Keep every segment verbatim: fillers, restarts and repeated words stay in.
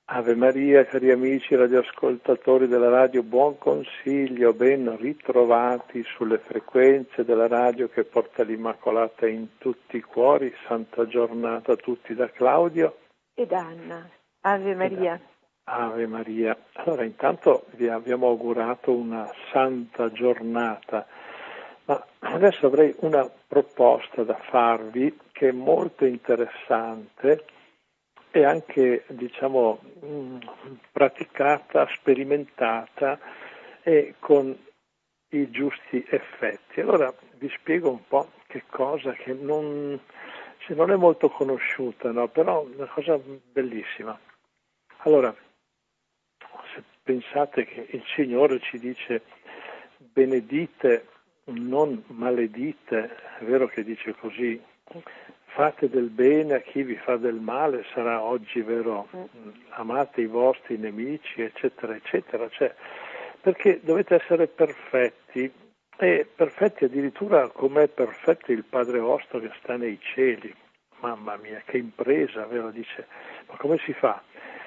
Ave Maria, cari amici radioascoltatori della radio, buon consiglio, ben ritrovati sulle frequenze della radio che porta l'Immacolata in tutti i cuori. Santa giornata a tutti da Claudio ed Anna. Ave Maria. Ave Maria. Allora, intanto vi abbiamo augurato una santa giornata, ma adesso avrei una proposta da farvi che è molto interessante e anche, diciamo, praticata, sperimentata e con i giusti effetti. Allora vi spiego un po' che cosa che non, cioè, non è molto conosciuta, no? Però è una cosa bellissima. Allora, se pensate che il Signore ci dice benedite, non maledite, è vero che dice così? Fate del bene a chi vi fa del male, sarà oggi vero, amate i vostri nemici, eccetera, eccetera. Cioè, perché dovete essere perfetti, e perfetti addirittura come è perfetto il Padre vostro che sta nei cieli. Mamma mia, che impresa, vero? Dice, ma come si fa?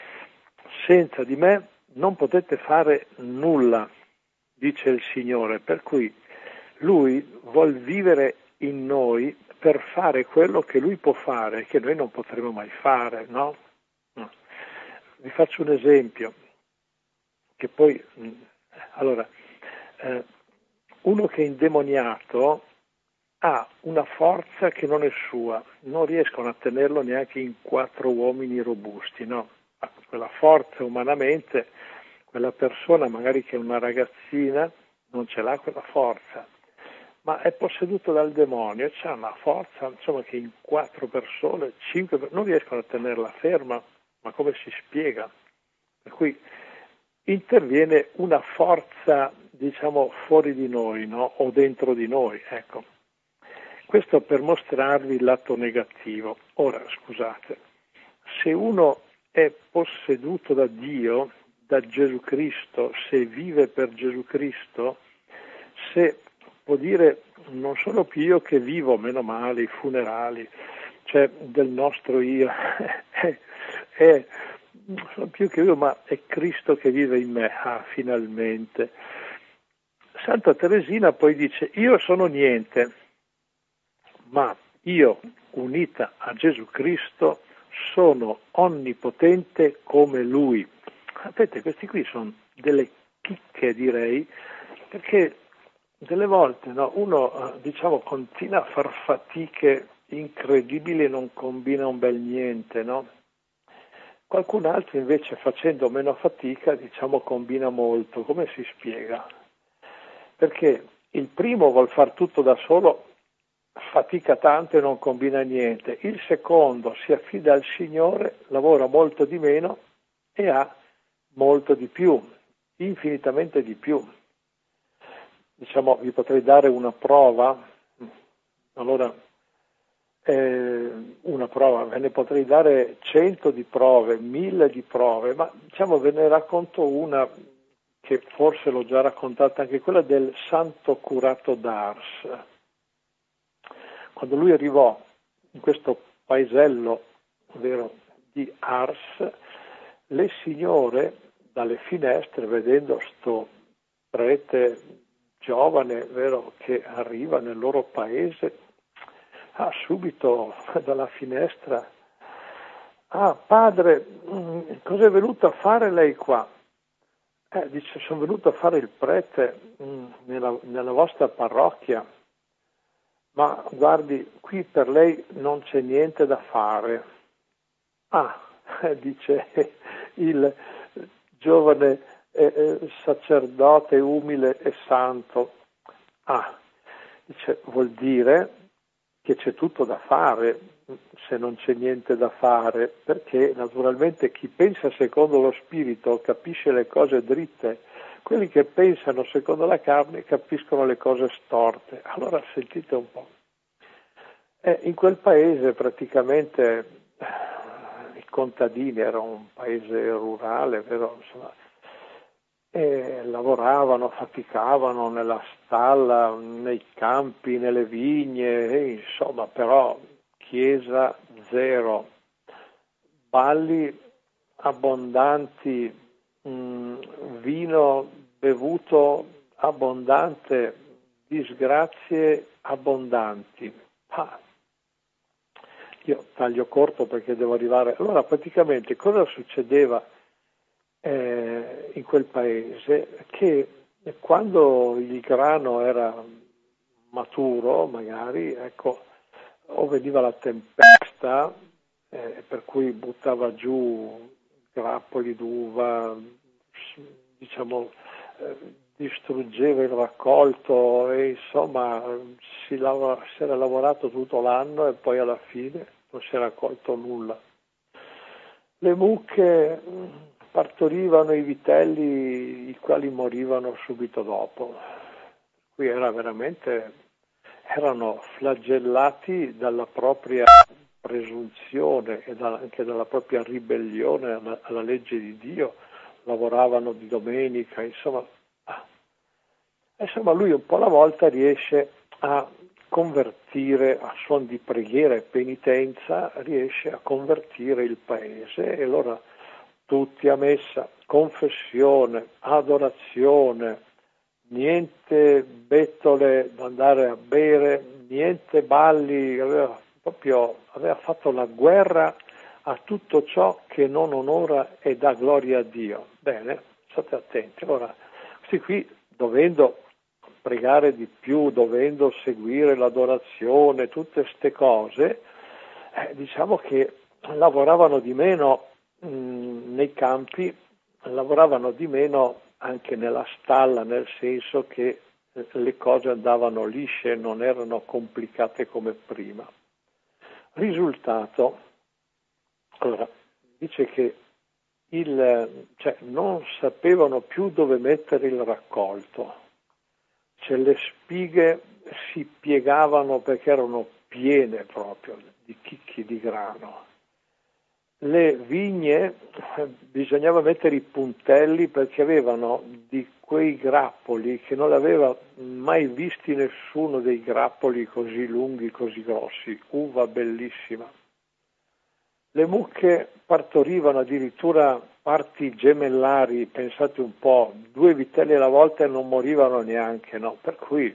Senza di me non potete fare nulla, dice il Signore, per cui Lui vuol vivere in noi per fare quello che Lui può fare, che noi non potremo mai fare, no? no. Vi faccio un esempio, che poi, allora, eh, uno che è indemoniato ha una forza che non è sua, non riescono a tenerlo neanche in quattro uomini robusti, no? Quella forza umanamente, quella persona magari che è una ragazzina, non ce l'ha quella forza, ma è posseduto dal demonio e c'ha una forza, insomma, che in quattro persone, cinque, non riescono a tenerla ferma, ma come si spiega? Per cui interviene una forza, diciamo, fuori di noi, no? O dentro di noi, ecco. Questo per mostrarvi il lato negativo. Ora, scusate, se uno è posseduto da Dio, da Gesù Cristo, se vive per Gesù Cristo, se può dire non sono più io che vivo, meno male, i funerali, cioè del nostro io, è, è, non sono più che io, ma è Cristo che vive in me, ah, finalmente. Santa Teresina poi dice, io sono niente, ma io, unita a Gesù Cristo, sono onnipotente come Lui. Sapete, questi qui sono delle chicche, direi, perché delle volte no, uno diciamo continua a far fatiche incredibili e non combina un bel niente, no? Qualcun altro invece facendo meno fatica diciamo combina molto. Come si spiega? Perché il primo vuol far tutto da solo, fatica tanto e non combina niente. Il secondo si affida al Signore, lavora molto di meno e ha molto di più, infinitamente di più. Diciamo, vi potrei dare una prova, allora eh, una prova, ve ne potrei dare cento di prove, mille di prove, ma diciamo ve ne racconto una che forse l'ho già raccontata, anche quella del santo curato d'Ars. Quando lui arrivò in questo paesello, ovvero di Ars, le signore dalle finestre, vedendo sto prete giovane, vero, che arriva nel loro paese, ah, subito dalla finestra, ah, padre, cosa è venuto a fare lei qua? Eh, dice, sono venuto a fare il prete mh, nella, nella vostra parrocchia, ma guardi, qui per lei non c'è niente da fare. Ah, dice il giovane eh, eh, sacerdote umile e santo. Ah, dice, vuol dire che c'è tutto da fare se non c'è niente da fare, perché naturalmente chi pensa secondo lo spirito capisce le cose dritte, quelli che pensano secondo la carne capiscono le cose storte. Allora sentite un po'. Eh, in quel paese praticamente i contadini, era un paese rurale, vero? Insomma, e lavoravano, faticavano nella stalla, nei campi, nelle vigne, e insomma, però chiesa zero, balli abbondanti, mh, vino bevuto abbondante, disgrazie abbondanti. Ah, io taglio corto perché devo arrivare. Allora praticamente cosa succedeva eh, in quel paese? Che quando il grano era maturo, magari, ecco, o veniva la tempesta, eh, per cui buttava giù grappoli d'uva, diciamo, eh, distruggeva il raccolto e insomma si, lav- si era lavorato tutto l'anno e poi alla fine non si è raccolto nulla. Le mucche partorivano i vitelli, i quali morivano subito dopo. Qui era veramente, erano flagellati dalla propria presunzione e da, anche dalla propria ribellione alla, alla legge di Dio, lavoravano di domenica, insomma. Ah. Insomma, lui un po' alla volta riesce a convertire, a suon di preghiera e penitenza, riesce a convertire il paese e allora tutti a messa, confessione, adorazione, niente bettole da andare a bere, niente balli, aveva proprio aveva fatto la guerra a tutto ciò che non onora e dà gloria a Dio. Bene, state attenti. Allora, questi qui, dovendo pregare di più, dovendo seguire l'adorazione, tutte ste cose, eh, diciamo che lavoravano di meno mh, nei campi, lavoravano di meno anche nella stalla, nel senso che le cose andavano lisce, non erano complicate come prima. Risultato, allora, dice che il, cioè, non sapevano più dove mettere il raccolto, cioè le spighe si piegavano perché erano piene proprio di chicchi di grano. Le vigne bisognava mettere i puntelli perché avevano di quei grappoli che non aveva mai visti nessuno, dei grappoli così lunghi, così grossi, uva bellissima. Le mucche partorivano addirittura parti gemellari, pensate un po', due vitelli alla volta e non morivano neanche, no? Per cui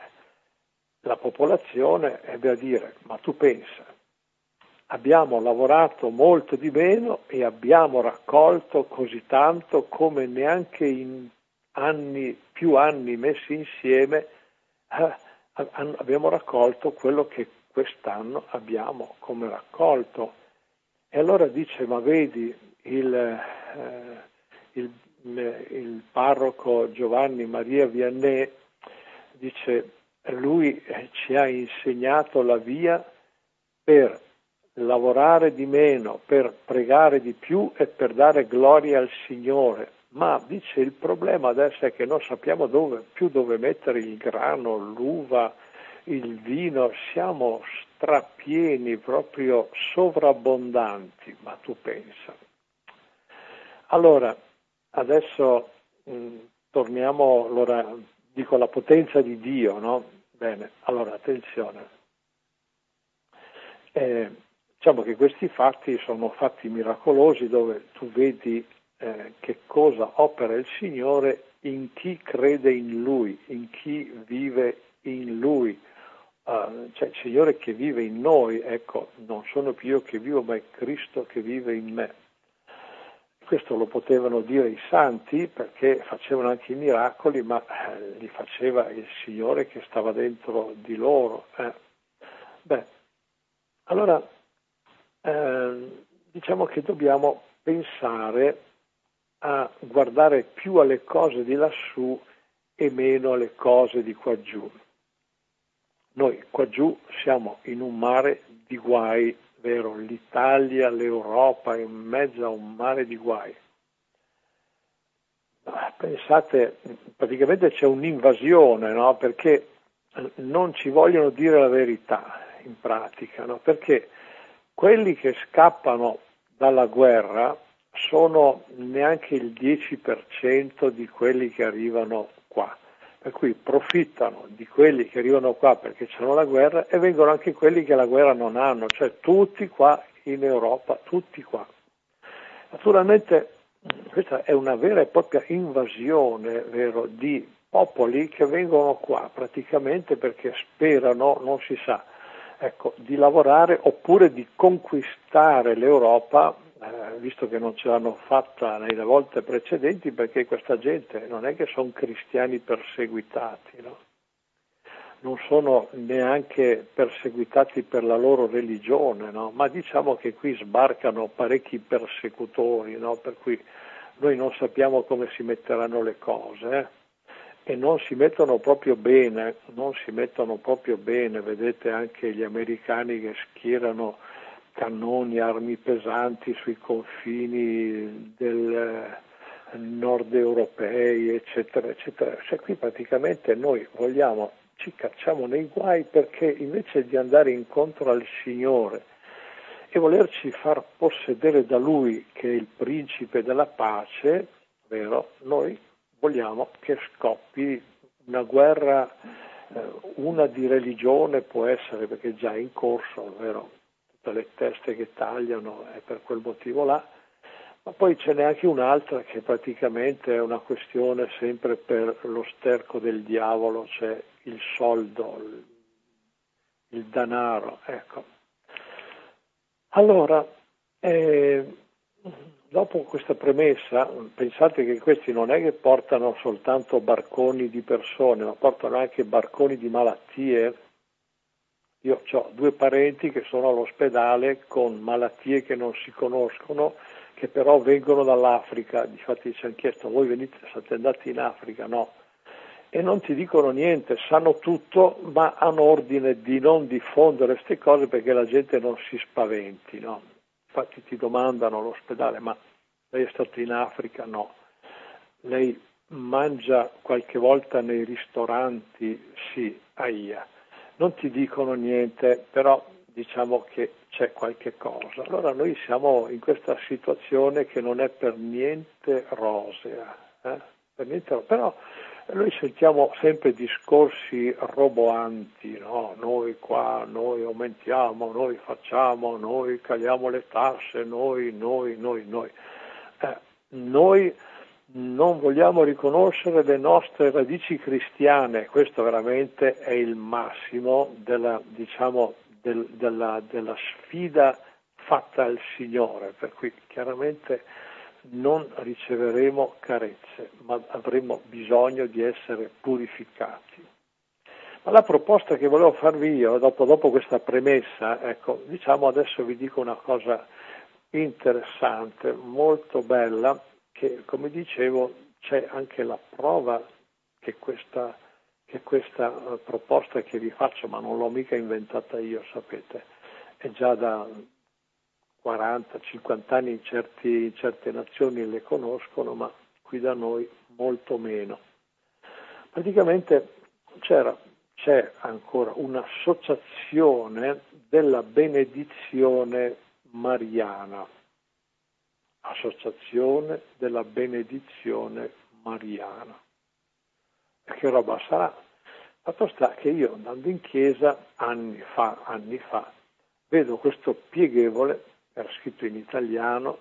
la popolazione ebbe a dire, ma tu pensa, abbiamo lavorato molto di meno e abbiamo raccolto così tanto come neanche in anni, più anni messi insieme, eh, abbiamo raccolto quello che quest'anno abbiamo come raccolto. E allora dice, ma vedi, il, eh, il, il parroco Giovanni Maria Vianney, dice, lui ci ha insegnato la via per lavorare di meno, per pregare di più e per dare gloria al Signore. Ma dice il problema adesso è che non sappiamo dove, più dove mettere il grano, l'uva, il vino, siamo strapieni, proprio sovrabbondanti, ma tu pensa. Allora, adesso mh, torniamo, allora, dico la potenza di Dio, no? Bene, allora attenzione. Eh, diciamo che questi fatti sono fatti miracolosi dove tu vedi eh, che cosa opera il Signore in chi crede in Lui, in chi vive in Lui. Uh, cioè il Signore che vive in noi, ecco, non sono più io che vivo, ma è Cristo che vive in me. Questo lo potevano dire i santi perché facevano anche i miracoli, ma eh, li faceva il Signore che stava dentro di loro. Eh. Beh, allora eh, diciamo che dobbiamo pensare a guardare più alle cose di lassù e meno alle cose di qua giù. Noi qua giù siamo in un mare di guai, vero? L'Italia, l'Europa, in mezzo a un mare di guai. Pensate, praticamente c'è un'invasione, no? Perché non ci vogliono dire la verità in pratica, no? Perché quelli che scappano dalla guerra sono neanche il dieci per cento di quelli che arrivano qua. Per cui profittano di quelli che arrivano qua perché c'è la guerra e vengono anche quelli che la guerra non hanno, cioè tutti qua in Europa, tutti qua. Naturalmente questa è una vera e propria invasione, vero, di popoli che vengono qua praticamente perché sperano, non si sa, ecco, di lavorare oppure di conquistare l'Europa, eh, visto che non ce l'hanno fatta nelle volte precedenti, perché questa gente non è che sono cristiani perseguitati, no? Non sono neanche perseguitati per la loro religione, no? Ma diciamo che qui sbarcano parecchi persecutori, no? Per cui noi non sappiamo come si metteranno le cose, eh? E non si mettono proprio bene, non si mettono proprio bene, vedete anche gli americani che schierano cannoni, armi pesanti sui confini del nord europei, eccetera, eccetera. Cioè qui praticamente noi vogliamo, ci cacciamo nei guai perché invece di andare incontro al Signore e volerci far possedere da Lui, che è il principe della pace, vero? Noi vogliamo che scoppi una guerra, eh, una di religione può essere, perché è già in corso, vero? Tutte le teste che tagliano è per quel motivo là, ma poi ce n'è anche un'altra che praticamente è una questione sempre per lo sterco del diavolo, cioè il soldo, il, il danaro, ecco. Allora, eh, dopo questa premessa, pensate che questi non è che portano soltanto barconi di persone, ma portano anche barconi di malattie. Io ho due parenti che sono all'ospedale con malattie che non si conoscono, che però vengono dall'Africa. Difatti ci hanno chiesto: voi venite, siete andati in Africa? No. E non ti dicono niente, sanno tutto, ma hanno ordine di non diffondere queste cose perché la gente non si spaventi, no? Infatti ti domandano all'ospedale: ma lei è stato in Africa? No. Lei mangia qualche volta nei ristoranti? Sì, aia. Non ti dicono niente, però diciamo che c'è qualche cosa. Allora noi siamo in questa situazione che non è per niente rosea, eh? Per niente rosea. Però noi sentiamo sempre discorsi roboanti, no? Noi qua, noi aumentiamo, noi facciamo, noi caliamo le tasse, noi, noi, noi, noi. Eh, noi non vogliamo riconoscere le nostre radici cristiane, questo veramente è il massimo della, diciamo, del, della, della sfida fatta al Signore, per cui chiaramente non riceveremo carezze, ma avremo bisogno di essere purificati. Ma la proposta che volevo farvi io, dopo, dopo questa premessa, ecco, diciamo adesso vi dico una cosa interessante, molto bella, che come dicevo c'è anche la prova che questa, che questa uh, proposta che vi faccio, ma non l'ho mica inventata io, sapete, è già da quaranta cinquanta anni in, certi, in certe nazioni le conoscono, ma qui da noi molto meno. Praticamente c'era, c'è ancora un'associazione della benedizione mariana, associazione della benedizione mariana. E che roba sarà? Fatto sta che io andando in chiesa anni fa, anni fa, vedo questo pieghevole, era scritto in italiano,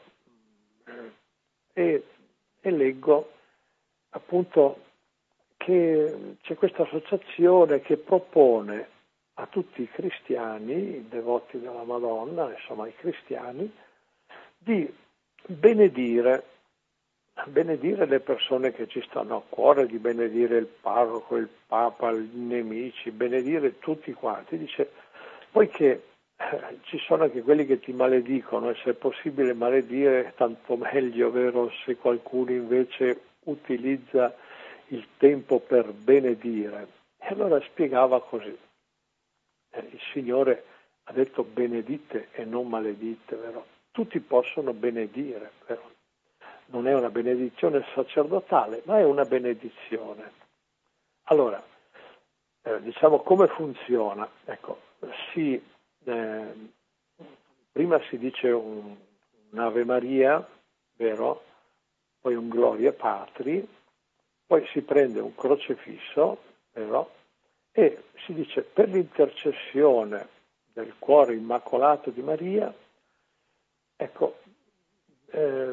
e, e leggo appunto che c'è questa associazione che propone a tutti i cristiani, i devoti della Madonna, insomma i cristiani, di benedire, benedire le persone che ci stanno a cuore, di benedire il parroco, il papa, i nemici, benedire tutti quanti. Dice, poiché eh, ci sono anche quelli che ti maledicono e se è possibile maledire tanto meglio, vero, se qualcuno invece utilizza il tempo per benedire. E allora spiegava così. Eh, il Signore ha detto benedite e non maledite, vero? Tutti possono benedire, vero? Non è una benedizione sacerdotale, ma è una benedizione. Allora, eh, diciamo come funziona? Ecco, si, eh, prima si dice un, un Ave Maria, vero? Poi un Gloria Patri, poi si prende un crocefisso, vero? E si dice per l'intercessione del cuore immacolato di Maria, ecco, eh,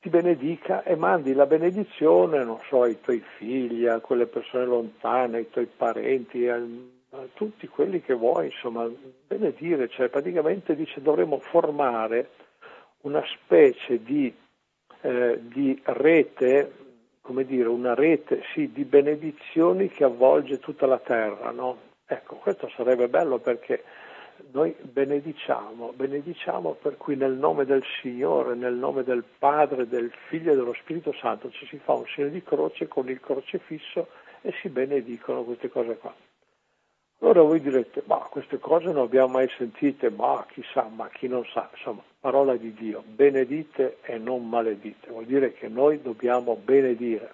ti benedica e mandi la benedizione, non so, ai tuoi figli, a quelle persone lontane, ai tuoi parenti, a, a tutti quelli che vuoi, insomma, benedire, cioè praticamente dice dovremmo formare una specie di, eh, di rete, come dire, una rete, sì, di benedizioni che avvolge tutta la terra, no? Ecco, questo sarebbe bello perché noi benediciamo, benediciamo per cui nel nome del Signore, nel nome del Padre, del Figlio e dello Spirito Santo ci si fa un segno di croce con il crocefisso e si benedicono queste cose qua. Allora voi direte, ma queste cose non abbiamo mai sentite, ma chi sa, ma chi non sa, insomma, parola di Dio, benedite e non maledite, vuol dire che noi dobbiamo benedire.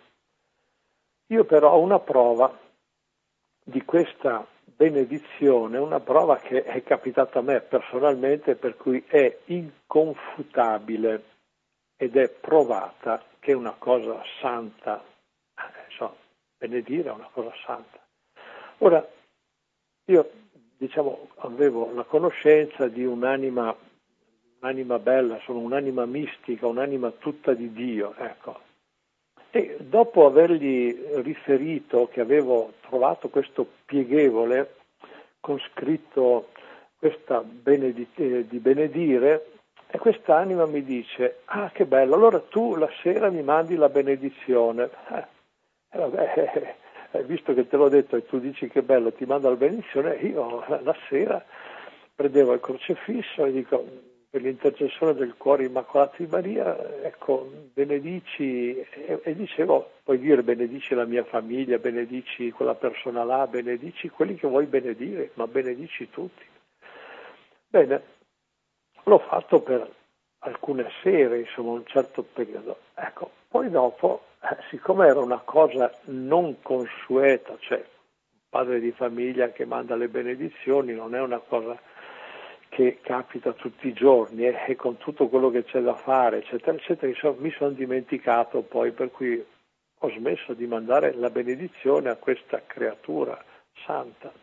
Io però ho una prova di questa benedizione, una prova che è capitata a me personalmente, per cui è inconfutabile ed è provata che è una cosa santa, eh, so, benedire è una cosa santa. Ora, io, diciamo, avevo la conoscenza di un'anima, un'anima bella, sono un'anima mistica, un'anima tutta di Dio, ecco. E dopo avergli riferito che avevo trovato questo pieghevole con scritto questa benedite, di benedire, e quest'anima mi dice, ah che bello, allora tu la sera mi mandi la benedizione. Eh, eh, vabbè, eh, visto che te l'ho detto e tu dici che bello, ti mando la benedizione, io la sera prendevo il crocefisso e dico, per l'intercessione del cuore immacolato di Maria, ecco, benedici, e, e dicevo, puoi dire benedici la mia famiglia, benedici quella persona là, benedici quelli che vuoi benedire, ma benedici tutti. Bene, l'ho fatto per alcune sere, insomma, un certo periodo. Ecco, poi dopo, eh, siccome era una cosa non consueta, cioè un padre di famiglia che manda le benedizioni, non è una cosa che capita tutti i giorni eh, e con tutto quello che c'è da fare, eccetera, eccetera, insomma, mi sono dimenticato poi, per cui ho smesso di mandare la benedizione a questa creatura santa.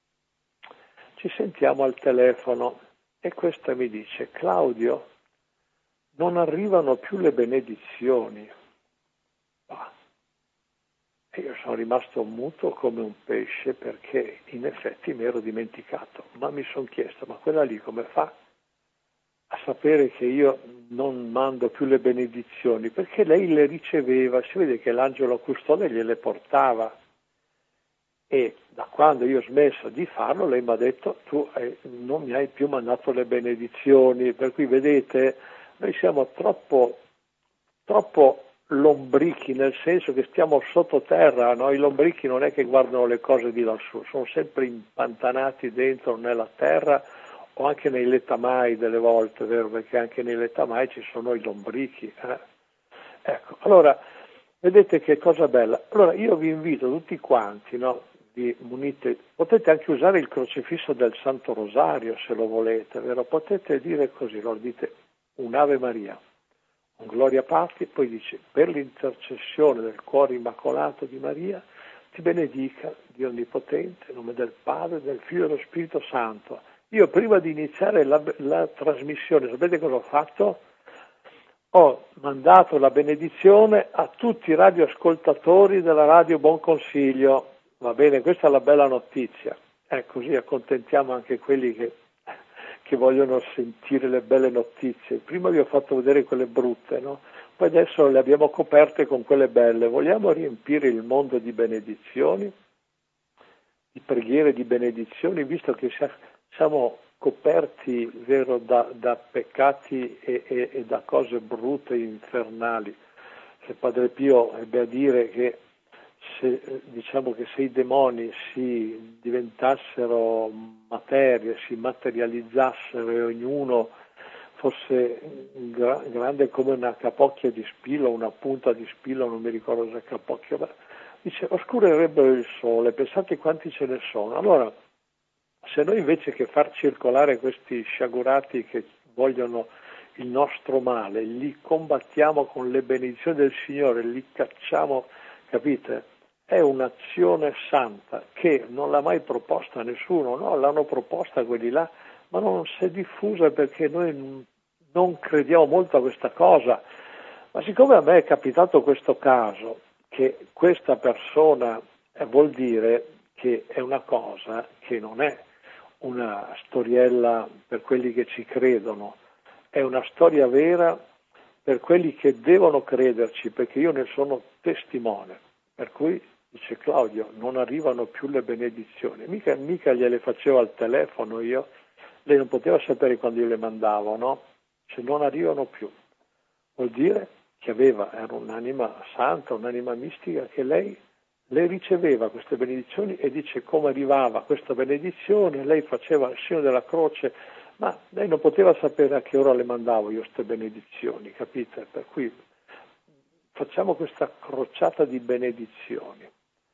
Ci sentiamo al telefono e questa mi dice, Claudio, non arrivano più le benedizioni. Ah. E io sono rimasto muto come un pesce perché in effetti mi ero dimenticato, ma mi sono chiesto, ma quella lì come fa a sapere che io non mando più le benedizioni? Perché lei le riceveva, si vede che l'angelo custode gliele portava e da quando io ho smesso di farlo lei mi ha detto tu eh, non mi hai più mandato le benedizioni, per cui vedete noi siamo troppo, troppo lombrichi, nel senso che stiamo sottoterra, no? I lombrichi non è che guardano le cose di lassù, sono sempre impantanati dentro nella terra o anche nei letamai delle volte, vero? Perché anche nei letamai ci sono i lombrichi. Eh? Ecco, allora, vedete che cosa bella. Allora io vi invito tutti quanti, no? Vi munite, potete anche usare il crocifisso del Santo Rosario se lo volete, vero? Potete dire così, lo dite un'Ave Maria, un Gloria Patri, poi dice per l'intercessione del cuore immacolato di Maria ti benedica Dio Onnipotente, in nome del Padre, del Figlio e dello Spirito Santo. Io prima di iniziare la, la trasmissione, sapete cosa ho fatto? Ho mandato la benedizione a tutti i radioascoltatori della Radio Buon Consiglio. Va bene, questa è la bella notizia. Eh, così accontentiamo anche quelli che, che vogliono sentire le belle notizie. Prima vi ho fatto vedere quelle brutte, no? Poi adesso le abbiamo coperte con quelle belle. Vogliamo riempire il mondo di benedizioni, di preghiere di benedizioni, visto che siamo coperti, vero, da, da peccati e, e, e da cose brutte e infernali. Se Padre Pio ebbe a dire che se, diciamo che se i demoni si diventassero materia, si materializzassero e ognuno fosse gra- grande come una capocchia di spillo, una punta di spillo, non mi ricordo se è capocchio, ma dice oscurerebbero il sole, pensate quanti ce ne sono. Allora, se noi invece che far circolare questi sciagurati che vogliono il nostro male, li combattiamo con le benedizioni del Signore, li cacciamo, capite? È un'azione santa che non l'ha mai proposta nessuno, no? L'hanno proposta quelli là, ma non si è diffusa perché noi non crediamo molto a questa cosa. Ma siccome a me è capitato questo caso, che questa persona eh, vuol dire che è una cosa che non è una storiella per quelli che ci credono, è una storia vera per quelli che devono crederci, perché io ne sono testimone. Per cui, dice Claudio, non arrivano più le benedizioni. Mica, mica gliele facevo al telefono io, lei non poteva sapere quando io le mandavo, no? Se non arrivano più. Vuol dire che aveva, era un'anima santa, un'anima mistica, che lei le riceveva queste benedizioni e dice come arrivava questa benedizione, lei faceva il segno della croce, ma lei non poteva sapere a che ora le mandavo io queste benedizioni, capite? Per cui facciamo questa crociata di benedizioni.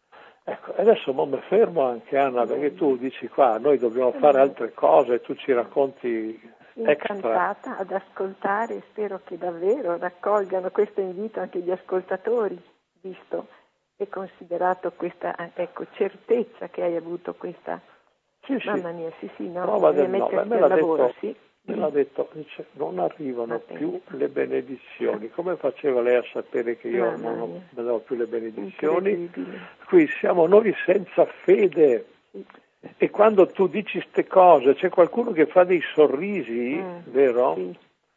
Ecco, adesso mo mi fermo anche Anna, perché tu dici qua, noi dobbiamo fare altre cose, tu ci racconti extra. Incantata ad ascoltare, spero che davvero raccolgano questo invito anche gli ascoltatori, visto e considerato questa ecco, certezza che hai avuto questa. Sì, sì. Mamma mia, sì, sì, no, Prova del no. mettersi Me al l'ha lavoro, detto, sì. me l'ha detto, dice, non arrivano Vabbè. più le benedizioni. Come faceva lei a sapere che io Mamma non ho- mia. non avevo più le benedizioni? Incredibile. Qui siamo noi senza fede. Sì. E quando tu dici ste cose, c'è qualcuno che fa dei sorrisi, Mm, vero? sì.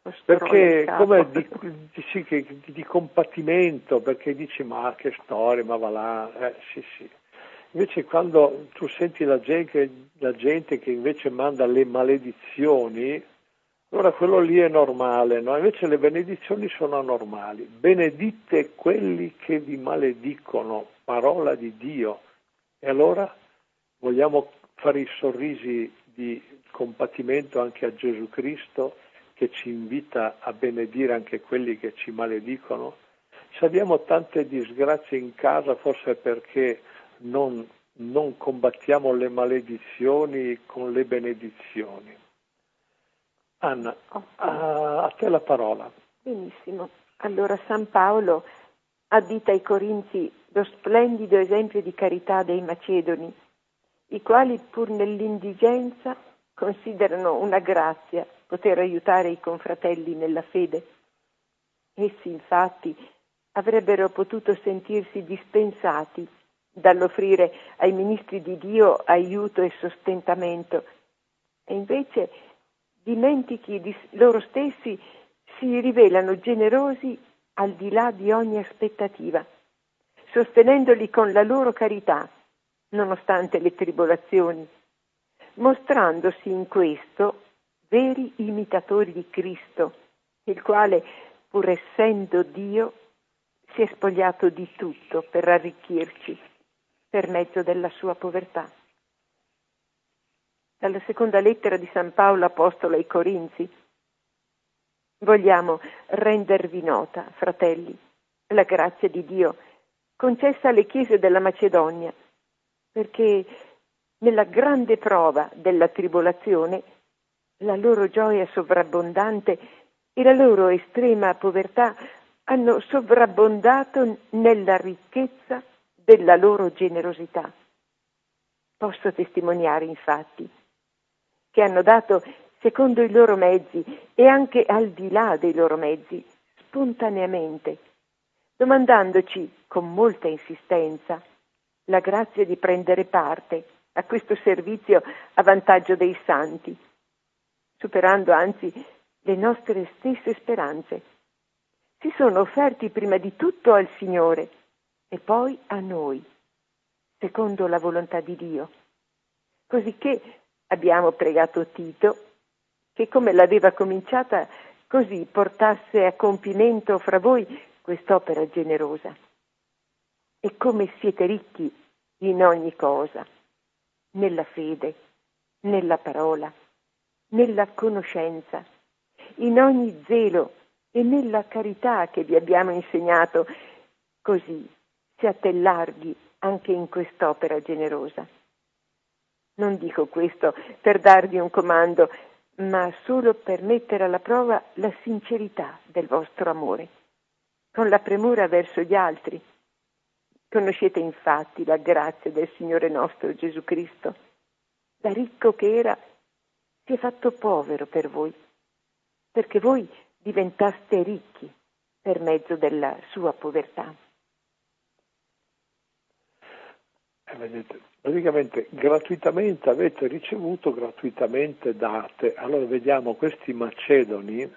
Perché come di, dici che, di, di compatimento, perché dici ma che storia, ma va là, eh, sì sì. Invece quando tu senti la gente, la gente che invece manda le maledizioni, allora quello lì è normale, no? Invece le benedizioni sono anormali. Benedite quelli che vi maledicono, parola di Dio. E allora vogliamo fare i sorrisi di compatimento anche a Gesù Cristo, che ci invita a benedire anche quelli che ci maledicono? Se abbiamo tante disgrazie in casa, forse è perché non, non combattiamo le maledizioni con le benedizioni. Anna, a, a te la parola. Benissimo. Allora San Paolo addita ai Corinzi lo splendido esempio di carità dei Macedoni, i quali pur nell'indigenza considerano una grazia poter aiutare i confratelli nella fede. Essi infatti avrebbero potuto sentirsi dispensati dall'offrire ai ministri di Dio aiuto e sostentamento, e invece dimentichi di loro stessi si rivelano generosi al di là di ogni aspettativa, sostenendoli con la loro carità, nonostante le tribolazioni, mostrandosi in questo veri imitatori di Cristo, il quale, pur essendo Dio, si è spogliato di tutto per arricchirci per mezzo della sua povertà. Dalla seconda lettera di San Paolo Apostolo ai Corinzi: vogliamo rendervi nota, fratelli, la grazia di Dio concessa alle chiese della Macedonia, perché nella grande prova della tribolazione la loro gioia sovrabbondante e la loro estrema povertà hanno sovrabbondato nella ricchezza della loro generosità. Posso testimoniare, infatti, che hanno dato secondo i loro mezzi e anche al di là dei loro mezzi, spontaneamente, domandandoci con molta insistenza la grazia di prendere parte a questo servizio a vantaggio dei santi, superando anzi le nostre stesse speranze. Si sono offerti prima di tutto al Signore e poi a noi, secondo la volontà di Dio, cosicché abbiamo pregato Tito che, come l'aveva cominciata, così portasse a compimento fra voi quest'opera generosa. E come siete ricchi in ogni cosa, nella fede, nella parola, nella conoscenza, in ogni zelo e nella carità che vi abbiamo insegnato, così siate larghi anche in quest'opera generosa. Non dico questo per darvi un comando, ma solo per mettere alla prova la sincerità del vostro amore, con la premura verso gli altri. Conoscete infatti la grazia del Signore nostro Gesù Cristo. Da ricco che era, si è fatto povero per voi, perché voi diventaste ricchi per mezzo della sua povertà. Eh, vedete, praticamente gratuitamente avete ricevuto, gratuitamente date. Allora vediamo, questi macedoni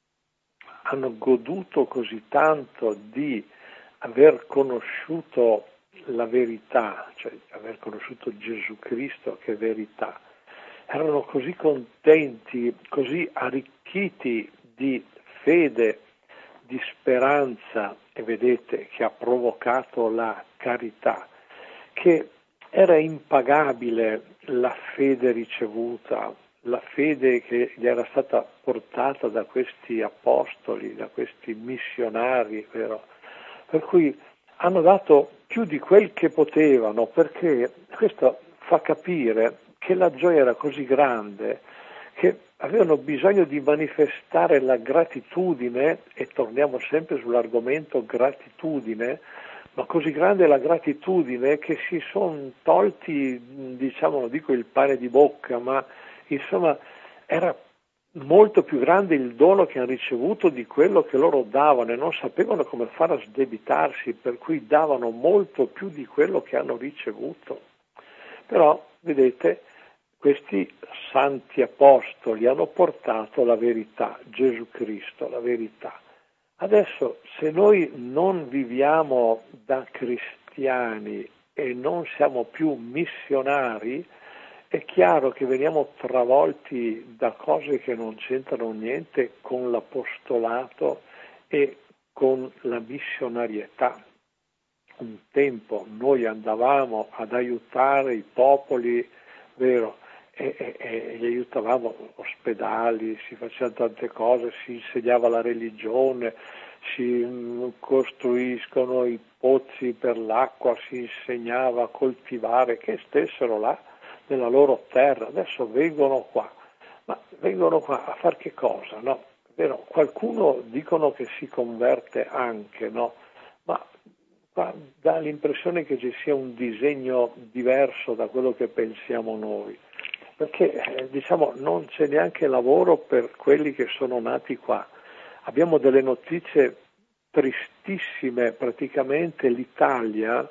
hanno goduto così tanto di aver conosciuto la verità, cioè aver conosciuto Gesù Cristo che è verità. Erano così contenti, così arricchiti di fede, di speranza, e vedete che ha provocato la carità, che era impagabile la fede ricevuta, la fede che gli era stata portata da questi apostoli, da questi missionari, vero? Per cui hanno dato più di quel che potevano, perché questo fa capire che la gioia era così grande che avevano bisogno di manifestare la gratitudine, e torniamo sempre sull'argomento gratitudine, ma così grande è la gratitudine che si sono tolti, diciamo, non dico il pane di bocca, ma insomma era molto più grande il dono che hanno ricevuto di quello che loro davano, e non sapevano come fare a sdebitarsi, per cui davano molto più di quello che hanno ricevuto. Però, vedete, questi santi apostoli hanno portato la verità, Gesù Cristo, la verità. Adesso, se noi non viviamo da cristiani e non siamo più missionari, è chiaro che veniamo travolti da cose che non c'entrano niente con l'apostolato e con la missionarietà. Un tempo noi andavamo ad aiutare i popoli, vero, e, e, e gli aiutavamo, ospedali, si facevano tante cose, si insegnava la religione, si costruiscono i pozzi per l'acqua, si insegnava a coltivare, che stessero là nella loro terra. Adesso vengono qua, ma vengono qua a far che cosa, no? Vero? Qualcuno dicono che si converte anche, no? Ma qua dà l'impressione che ci sia un disegno diverso da quello che pensiamo noi, perché eh, diciamo non c'è neanche lavoro per quelli che sono nati qua. Abbiamo delle notizie tristissime, praticamente l'Italia,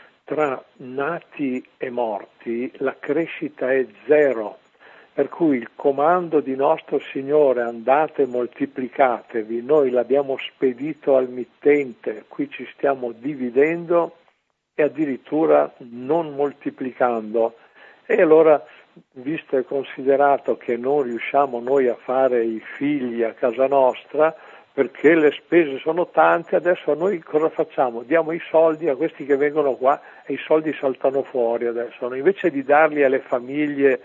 tra nati e morti, la crescita è zero, per cui il comando di nostro Signore, andate e moltiplicatevi, noi l'abbiamo spedito al mittente, qui ci stiamo dividendo e addirittura non moltiplicando. E allora, visto e considerato che non riusciamo noi a fare i figli a casa nostra, perché le spese sono tante, adesso noi cosa facciamo? Diamo i soldi a questi che vengono qua e i soldi saltano fuori adesso. Invece di darli alle famiglie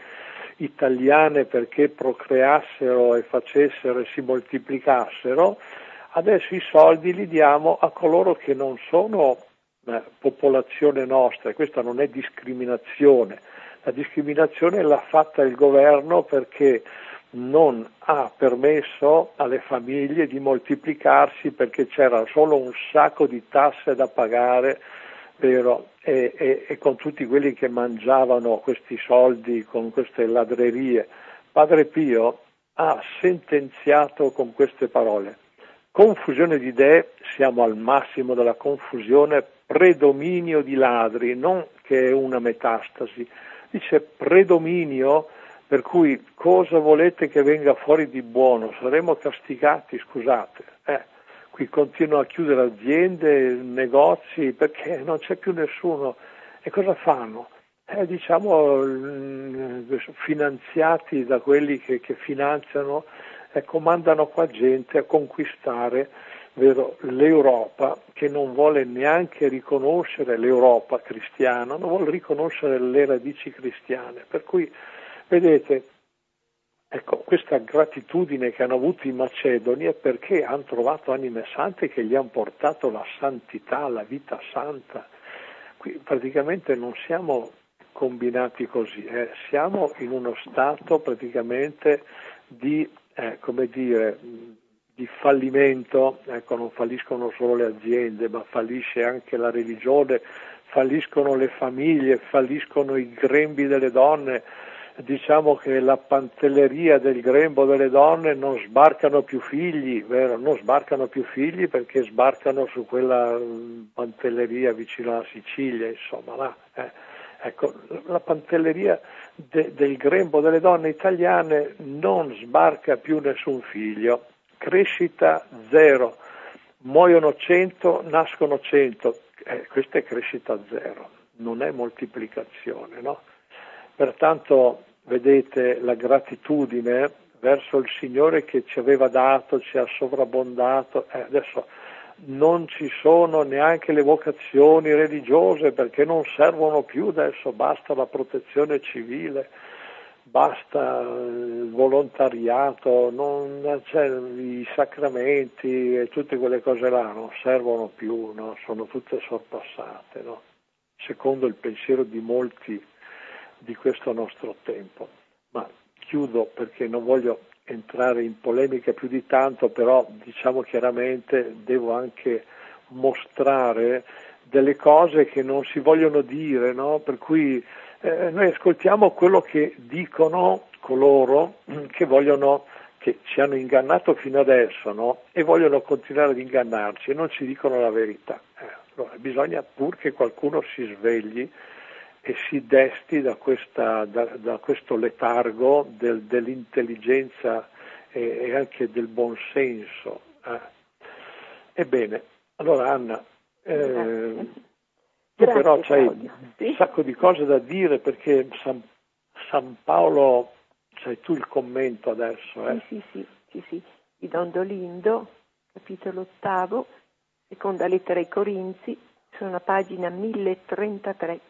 italiane perché procreassero e facessero e si moltiplicassero, adesso i soldi li diamo a coloro che non sono eh, popolazione nostra, e questa non è discriminazione. La discriminazione l'ha fatta il governo perché non ha permesso alle famiglie di moltiplicarsi, perché c'era solo un sacco di tasse da pagare, vero? E, e, e con tutti quelli che mangiavano questi soldi con queste ladrerie. Padre Pio ha sentenziato con queste parole: confusione di idee, siamo al massimo della confusione, predominio di ladri, non che è una metastasi, dice predominio, per cui cosa volete che venga fuori di buono? Saremo castigati, scusate. Eh, qui continuano a chiudere aziende, negozi, perché non c'è più nessuno. E cosa fanno? Eh, diciamo, finanziati da quelli che, che finanziano, ecco, mandano qua gente a conquistare, vero, l'Europa, che non vuole neanche riconoscere l'Europa cristiana, non vuole riconoscere le radici cristiane. Per cui, vedete, ecco, questa gratitudine che hanno avuto i macedoni è perché hanno trovato anime sante che gli hanno portato la santità, la vita santa. Qui praticamente non siamo combinati così, eh. Siamo in uno stato praticamente di, eh, come dire, di fallimento. Ecco, non falliscono solo le aziende, ma fallisce anche la religione, falliscono le famiglie, falliscono i grembi delle donne, diciamo che la pantelleria del grembo delle donne non sbarcano più figli, vero? Non sbarcano più figli perché sbarcano su quella pantelleria vicino alla Sicilia, insomma, là. Eh. Ecco, la pantelleria de, del grembo delle donne italiane non sbarca più nessun figlio, crescita zero, muoiono cento, nascono cento, eh, questa è crescita zero, non è moltiplicazione, no? Pertanto, vedete, la gratitudine verso il Signore che ci aveva dato, ci ha sovrabbondato, eh, adesso non ci sono neanche le vocazioni religiose perché non servono più adesso, basta la protezione civile, basta il volontariato, non, cioè, i sacramenti e tutte quelle cose là non servono più, no? Sono tutte sorpassate, no? Secondo il pensiero di molti di questo nostro tempo. Ma chiudo perché non voglio entrare in polemica più di tanto, però diciamo chiaramente devo anche mostrare delle cose che non si vogliono dire, no? Per cui eh, noi ascoltiamo quello che dicono coloro che vogliono, che ci hanno ingannato fino adesso, no? E vogliono continuare ad ingannarci e non ci dicono la verità. Eh, allora, bisogna pur che qualcuno si svegli e si desti da, questa, da, da questo letargo del, dell'intelligenza e, e anche del buonsenso. Eh. Ebbene, allora Anna, eh, tu Grazie, però c'hai Claudio. Sì? un sacco di cose da dire perché San, San Paolo, c'hai tu il commento adesso. Eh? Sì, sì, sì, sì, sì. Di Don Dolindo, capitolo ottavo, seconda lettera ai Corinzi, sono a pagina mille trentatré.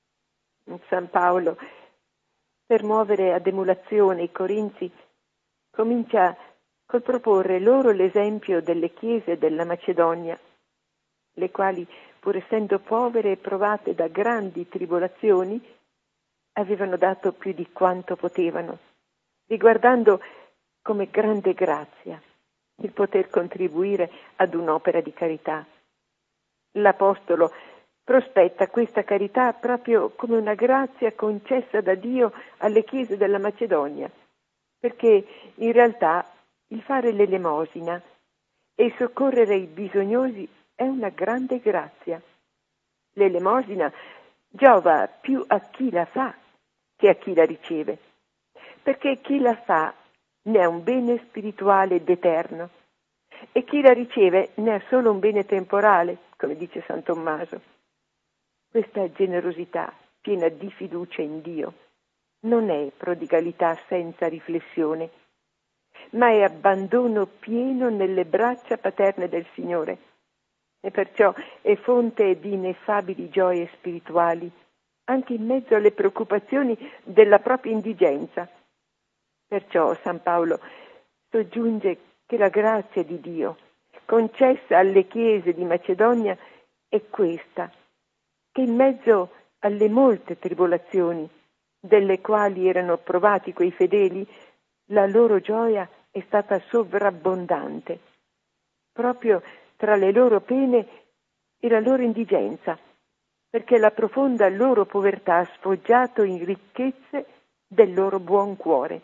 San Paolo, per muovere ad emulazione i Corinzi, comincia col proporre loro l'esempio delle chiese della Macedonia, le quali, pur essendo povere e provate da grandi tribolazioni, avevano dato più di quanto potevano, riguardando come grande grazia il poter contribuire ad un'opera di carità. L'Apostolo prospetta questa carità proprio come una grazia concessa da Dio alle chiese della Macedonia, perché in realtà il fare l'elemosina e soccorrere i bisognosi è una grande grazia. L'elemosina giova più a chi la fa che a chi la riceve, perché chi la fa ne ha un bene spirituale ed eterno e chi la riceve ne ha solo un bene temporale, come dice San Tommaso. Questa generosità, piena di fiducia in Dio, non è prodigalità senza riflessione, ma è abbandono pieno nelle braccia paterne del Signore e perciò è fonte di ineffabili gioie spirituali, anche in mezzo alle preoccupazioni della propria indigenza. Perciò San Paolo soggiunge che la grazia di Dio, concessa alle chiese di Macedonia, è questa, che in mezzo alle molte tribolazioni delle quali erano provati quei fedeli, la loro gioia è stata sovrabbondante, proprio tra le loro pene e la loro indigenza, perché la profonda loro povertà ha sfoggiato in ricchezze del loro buon cuore.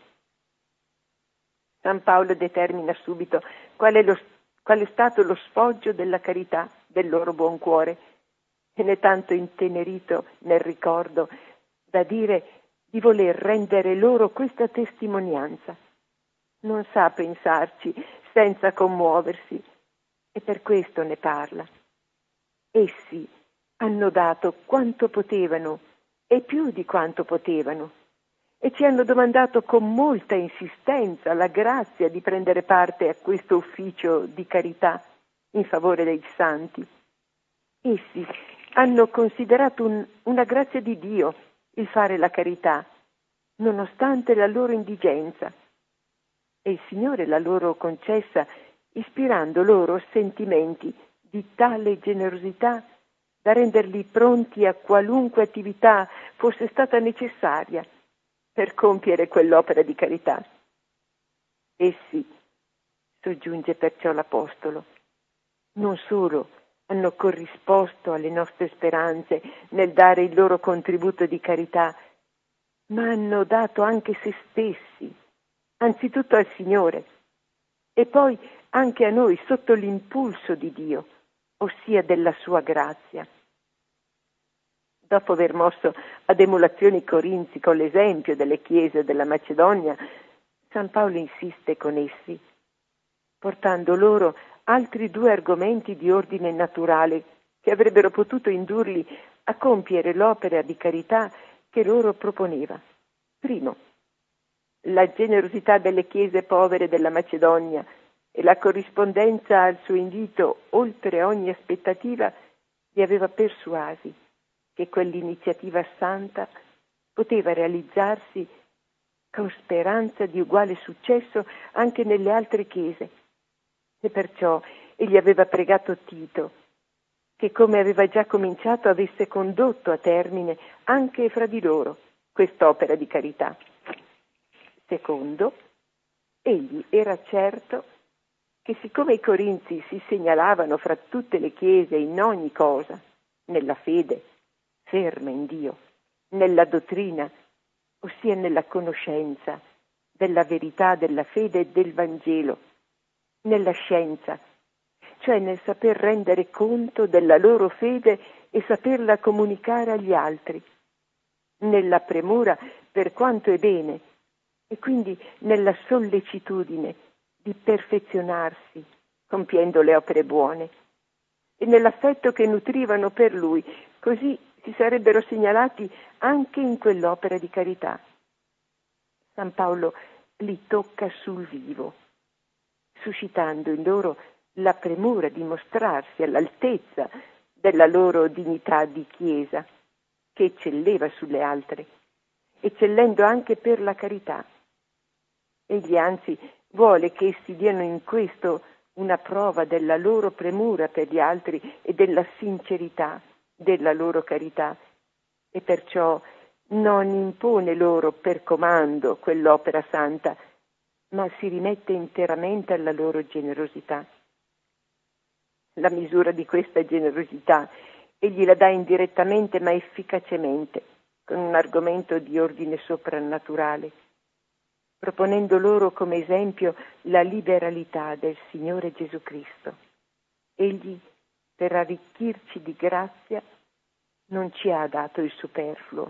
San Paolo determina subito qual è, lo, qual è stato lo sfoggio della carità del loro buon cuore, e ne è tanto intenerito nel ricordo da dire di voler rendere loro questa testimonianza. Non sa pensarci senza commuoversi e per questo ne parla. Essi hanno dato quanto potevano e più di quanto potevano e ci hanno domandato con molta insistenza la grazia di prendere parte a questo ufficio di carità in favore dei santi. Essi hanno considerato un, una grazia di Dio il fare la carità, nonostante la loro indigenza, e il Signore l'ha loro concessa, ispirando loro sentimenti di tale generosità da renderli pronti a qualunque attività fosse stata necessaria per compiere quell'opera di carità. Essi, soggiunge perciò l'Apostolo, non solo hanno corrisposto alle nostre speranze nel dare il loro contributo di carità, ma hanno dato anche se stessi, anzitutto al Signore, e poi anche a noi sotto l'impulso di Dio, ossia della sua grazia. Dopo aver mosso ad emulazione i Corinzi con l'esempio delle chiese della Macedonia, San Paolo insiste con essi, portando loro altri due argomenti di ordine naturale che avrebbero potuto indurli a compiere l'opera di carità che loro proponeva. Primo, la generosità delle chiese povere della Macedonia e la corrispondenza al suo invito oltre ogni aspettativa li aveva persuasi che quell'iniziativa santa poteva realizzarsi con speranza di uguale successo anche nelle altre chiese. E perciò egli aveva pregato Tito, che come aveva già cominciato avesse condotto a termine anche fra di loro quest'opera di carità. Secondo, egli era certo che siccome i Corinzi si segnalavano fra tutte le chiese in ogni cosa, nella fede, ferma in Dio, nella dottrina, ossia nella conoscenza della verità della fede e del Vangelo, nella scienza, cioè nel saper rendere conto della loro fede e saperla comunicare agli altri, nella premura per quanto è bene e quindi nella sollecitudine di perfezionarsi compiendo le opere buone e nell'affetto che nutrivano per lui, così si sarebbero segnalati anche in quell'opera di carità. San Paolo li tocca sul vivo, suscitando in loro la premura di mostrarsi all'altezza della loro dignità di Chiesa, che eccelleva sulle altre, eccellendo anche per la carità. Egli anzi vuole che essi diano in questo una prova della loro premura per gli altri e della sincerità della loro carità, e perciò non impone loro per comando quell'opera santa, ma si rimette interamente alla loro generosità. La misura di questa generosità egli la dà indirettamente ma efficacemente, con un argomento di ordine soprannaturale, proponendo loro come esempio la liberalità del Signore Gesù Cristo. Egli, per arricchirci di grazia, non ci ha dato il superfluo,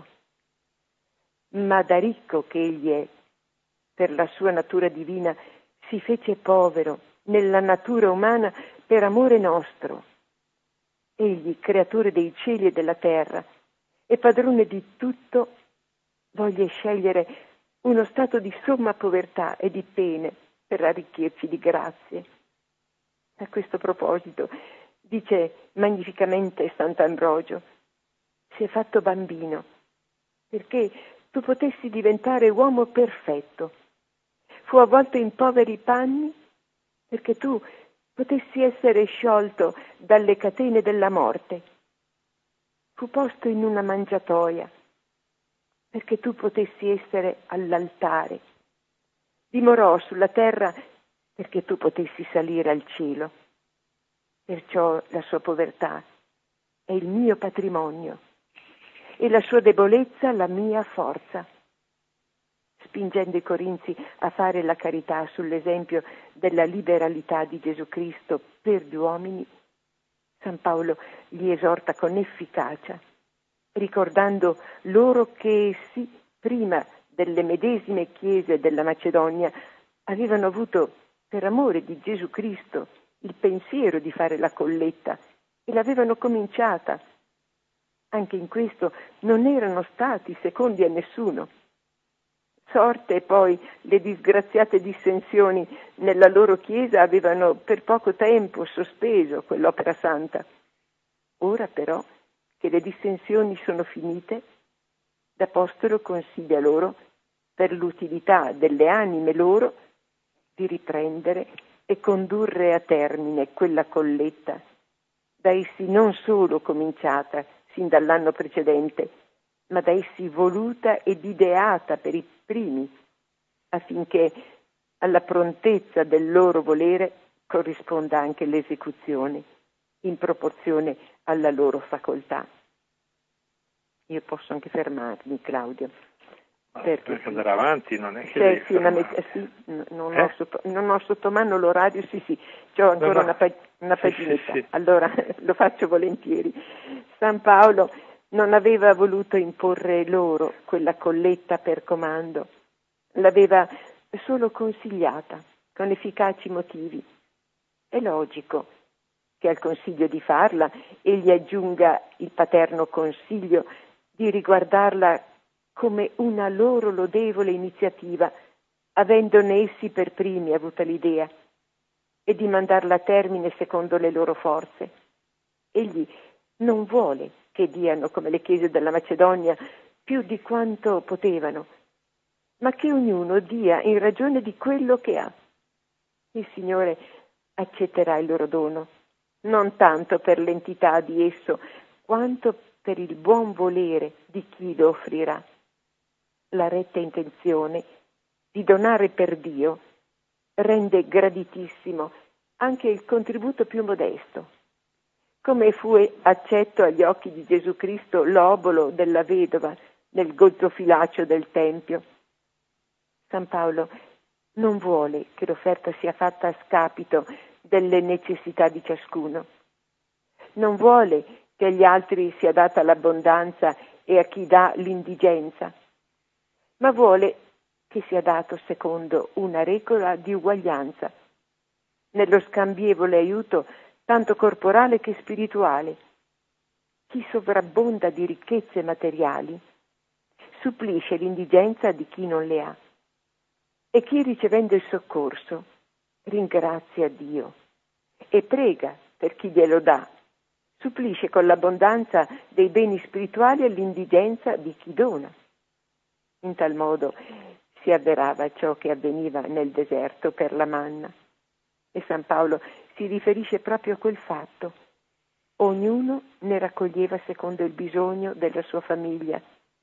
ma da ricco che egli è, per la sua natura divina, si fece povero nella natura umana per amore nostro. Egli, creatore dei cieli e della terra, e padrone di tutto, voglia scegliere uno stato di somma povertà e di pene per arricchirci di grazie. A questo proposito dice magnificamente Sant'Ambrogio: si è fatto bambino perché tu potessi diventare uomo perfetto. Fu avvolto in poveri panni perché tu potessi essere sciolto dalle catene della morte. Fu posto in una mangiatoia perché tu potessi essere all'altare. Dimorò sulla terra perché tu potessi salire al cielo. Perciò la sua povertà è il mio patrimonio e la sua debolezza la mia forza. Spingendo i Corinzi a fare la carità sull'esempio della liberalità di Gesù Cristo per gli uomini, San Paolo li esorta con efficacia, ricordando loro che essi, prima delle medesime chiese della Macedonia, avevano avuto, per amore di Gesù Cristo, il pensiero di fare la colletta e l'avevano cominciata. Anche in questo non erano stati secondi a nessuno. Sorte poi le disgraziate dissensioni nella loro chiesa avevano per poco tempo sospeso quell'opera santa. Ora però che le dissensioni sono finite, l'Apostolo consiglia loro, per l'utilità delle anime loro, di riprendere e condurre a termine quella colletta, da essi non solo cominciata sin dall'anno precedente, ma da essi voluta ed ideata per i primi, affinché alla prontezza del loro volere corrisponda anche l'esecuzione, in proporzione alla loro facoltà. Io posso anche fermarmi, Claudio. perché, perché andare avanti non è che cioè, devi sì, una fermarti. met- sì, n- non, Eh? ho sotto, non ho sotto mano l'orario, sì sì, c'ho ancora No, no. una, pag- una Sì, paginetta, sì, sì. allora lo faccio volentieri. San Paolo non aveva voluto imporre loro quella colletta per comando, l'aveva solo consigliata con efficaci motivi. È logico che al consiglio di farla egli aggiunga il paterno consiglio di riguardarla come una loro lodevole iniziativa, avendone essi per primi avuta l'idea, e di mandarla a termine secondo le loro forze. Egli non vuole che diano, come le chiese della Macedonia, più di quanto potevano, ma che ognuno dia in ragione di quello che ha. Il Signore accetterà il loro dono, non tanto per l'entità di esso, quanto per il buon volere di chi lo offrirà. La retta intenzione di donare per Dio rende graditissimo anche il contributo più modesto. Come fu accetto agli occhi di Gesù Cristo l'obolo della vedova nel gozzofilaccio del Tempio. San Paolo non vuole che l'offerta sia fatta a scapito delle necessità di ciascuno. Non vuole che agli altri sia data l'abbondanza e a chi dà l'indigenza, ma vuole che sia dato secondo una regola di uguaglianza, nello scambievole aiuto tanto corporale che spirituale. Chi sovrabbonda di ricchezze materiali supplisce l'indigenza di chi non le ha, e chi ricevendo il soccorso ringrazia Dio e prega per chi glielo dà, supplisce con l'abbondanza dei beni spirituali all'indigenza di chi dona. In tal modo si avverava ciò che avveniva nel deserto per la manna. E San Paolo si riferisce proprio a quel fatto. Ognuno ne raccoglieva secondo il bisogno della sua famiglia,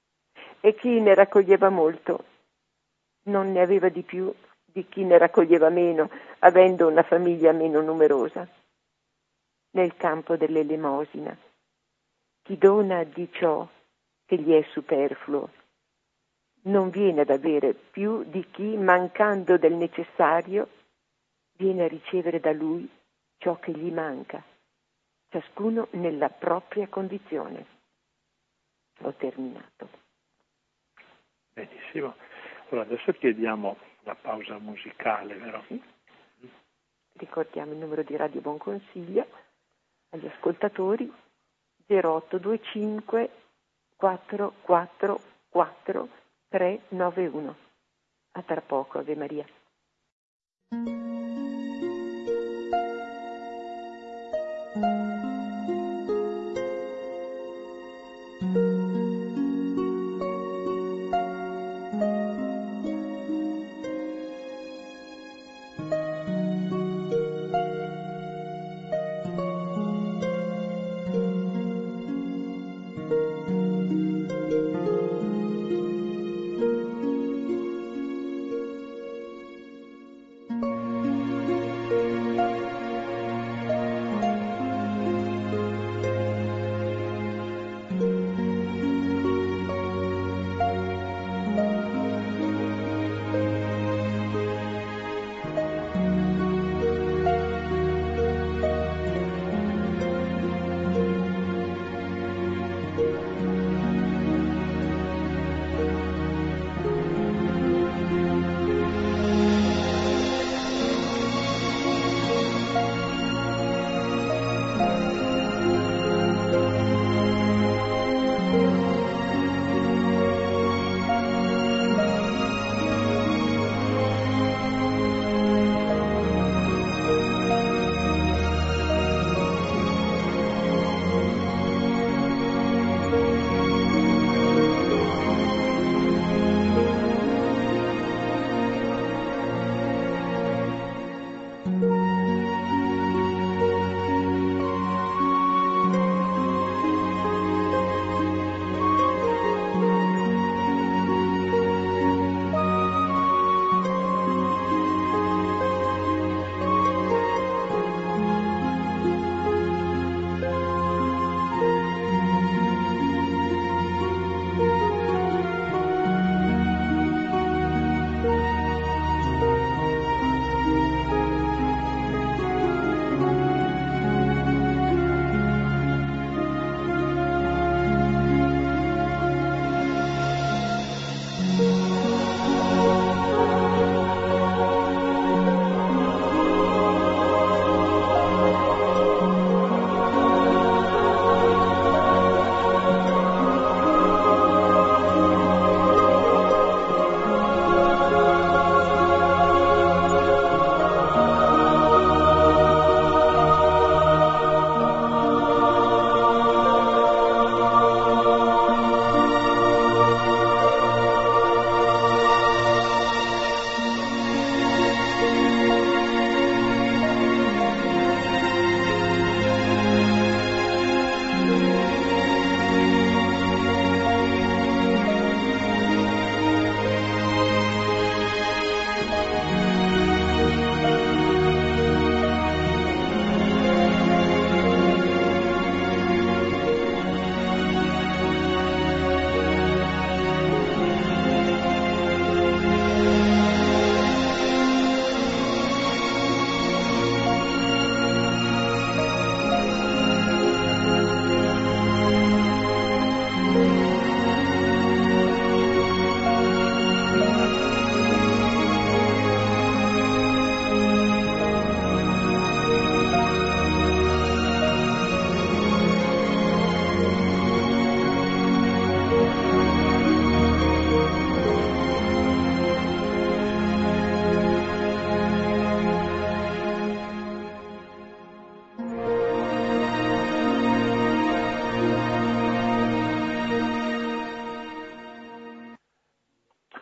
e chi ne raccoglieva molto non ne aveva di più di chi ne raccoglieva meno, avendo una famiglia meno numerosa. Nel campo dell'elemosina, chi dona di ciò che gli è superfluo non viene ad avere più di chi, mancando del necessario, viene a ricevere da lui ciò che gli manca, ciascuno nella propria condizione. Ho terminato. Benissimo. Allora adesso chiediamo la pausa musicale, vero? Sì. Ricordiamo il numero di Radio Buon Consiglio agli ascoltatori: zero otto due cinque quattro quattro quattro tre nove uno. A tra poco, Ave Maria.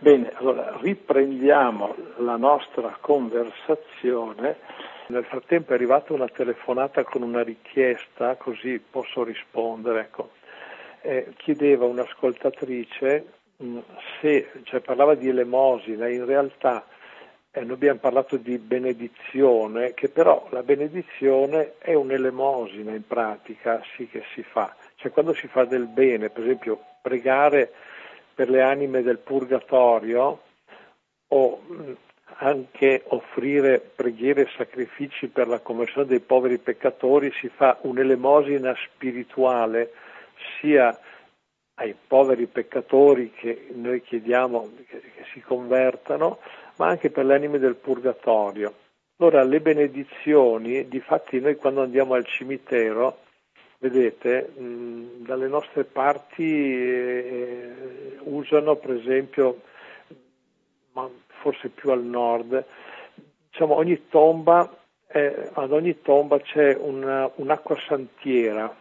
Bene, allora riprendiamo la nostra conversazione. Nel frattempo è arrivata una telefonata con una richiesta, così posso rispondere. Ecco. Eh, chiedeva un'ascoltatrice mh, se, cioè parlava di elemosina, in realtà eh, noi abbiamo parlato di benedizione, che però la benedizione è un'elemosina in pratica, sì che si fa. Cioè quando si fa del bene, per esempio pregare per le anime del purgatorio o anche offrire preghiere e sacrifici per la conversione dei poveri peccatori, si fa un'elemosina spirituale sia ai poveri peccatori che noi chiediamo che, che si convertano, ma anche per le anime del purgatorio. Allora le benedizioni, difatti noi quando andiamo al cimitero, vedete, mh, dalle nostre parti eh, usano per esempio, ma forse più al nord, diciamo ogni tomba, eh, ad ogni tomba c'è una, un'acqua santiera,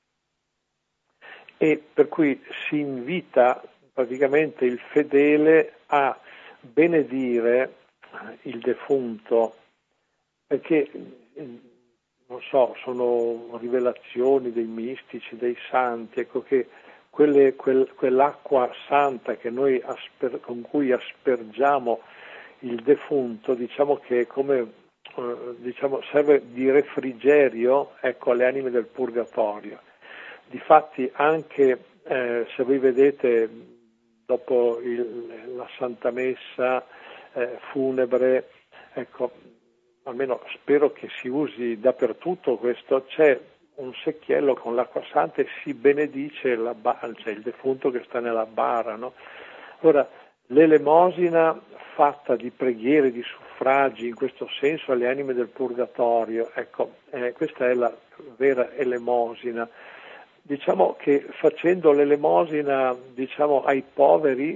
e per cui si invita praticamente il fedele a benedire il defunto, perché non so, sono rivelazioni dei mistici, dei santi, ecco che quelle, quel, quell'acqua santa che noi asper, con cui aspergiamo il defunto, diciamo che è come, eh, diciamo, serve di refrigerio, ecco, alle anime del purgatorio. Difatti anche eh, se voi vedete dopo il, la Santa Messa eh, funebre, ecco, almeno spero che si usi dappertutto questo, c'è un secchiello con l'acqua santa e si benedice la bara, cioè il defunto che sta nella bara, no? Ora, l'elemosina fatta di preghiere, di suffragi, in questo senso alle anime del purgatorio, ecco, eh, questa è la vera elemosina. Diciamo che facendo l'elemosina, diciamo, ai poveri,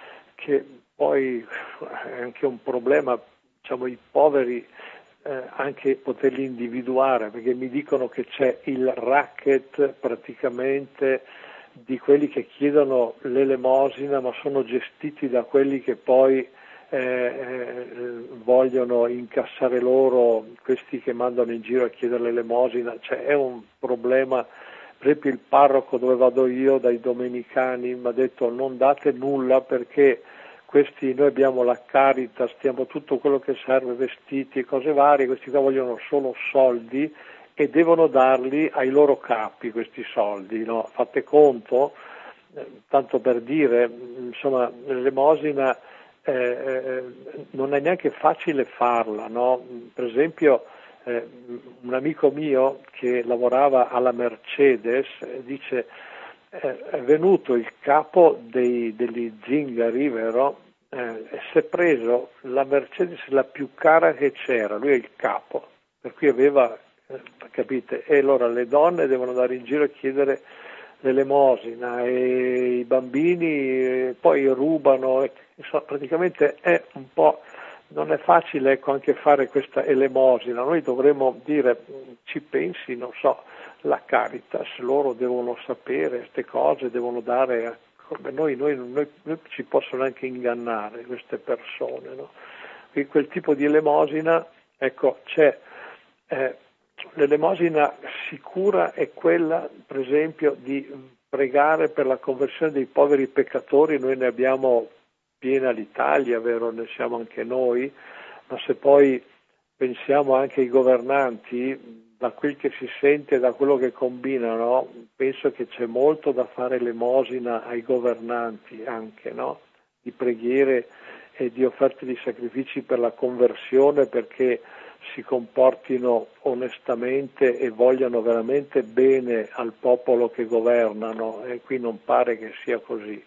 che poi è anche un problema, diciamo, i poveri eh, anche poterli individuare, perché mi dicono che c'è il racket praticamente di quelli che chiedono l'elemosina, ma sono gestiti da quelli che poi eh, eh, vogliono incassare loro, questi che mandano in giro a chiedere l'elemosina. Cioè è un problema. Per esempio il parroco dove vado io dai domenicani mi ha detto non date nulla perché questi, noi abbiamo la Caritas, stiamo tutto quello che serve, vestiti e cose varie, questi qua vogliono solo soldi e devono darli ai loro capi questi soldi, no? Fate conto, eh, tanto per dire, insomma l'elemosina eh, eh, non è neanche facile farla, no? Per esempio Eh, un amico mio che lavorava alla Mercedes eh, dice eh, è venuto il capo dei, degli zingari, vero? Eh, e si è preso la Mercedes la più cara che c'era, lui è il capo, per cui aveva, eh, capite, e allora le donne devono andare in giro a chiedere l'elemosina e i bambini eh, poi rubano, e, insomma, praticamente è un po'. Non è facile, ecco, anche fare questa elemosina. Noi dovremmo dire, ci pensi, non so, la Caritas, loro devono sapere queste cose, devono dare, come noi, noi, noi, noi ci possono anche ingannare queste persone, no? Quindi quel tipo di elemosina, ecco, c'è eh, l'elemosina sicura è quella, per esempio, di pregare per la conversione dei poveri peccatori. Noi ne abbiamo piena l'Italia, vero? Ne siamo anche noi, ma se poi pensiamo anche ai governanti, da quel che si sente, da quello che combinano, penso che c'è molto da fare elemosina ai governanti anche, no? Di preghiere e di offerte di sacrifici per la conversione, perché si comportino onestamente e vogliano veramente bene al popolo che governano, e qui non pare che sia così.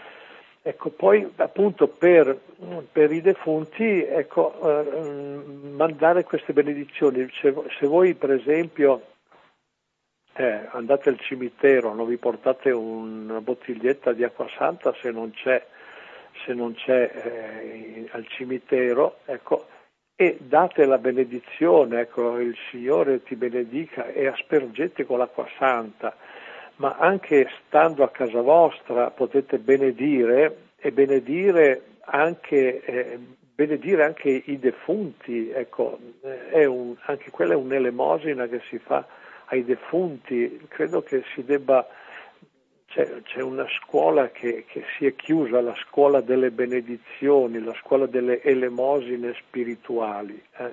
Ecco, poi appunto per, per i defunti, ecco, eh, mandare queste benedizioni. Se, se voi per esempio eh, andate al cimitero, non vi portate una bottiglietta di acqua santa se non c'è, se non c'è eh, al cimitero, ecco, e date la benedizione, ecco, il Signore ti benedica, e aspergete con l'acqua santa. Ma anche stando a casa vostra potete benedire, e benedire anche eh, benedire anche i defunti, ecco, è un, anche quella è un'elemosina che si fa ai defunti. Credo che si debba, c'è, c'è una scuola che, che si è chiusa, la scuola delle benedizioni, la scuola delle elemosine spirituali. Eh.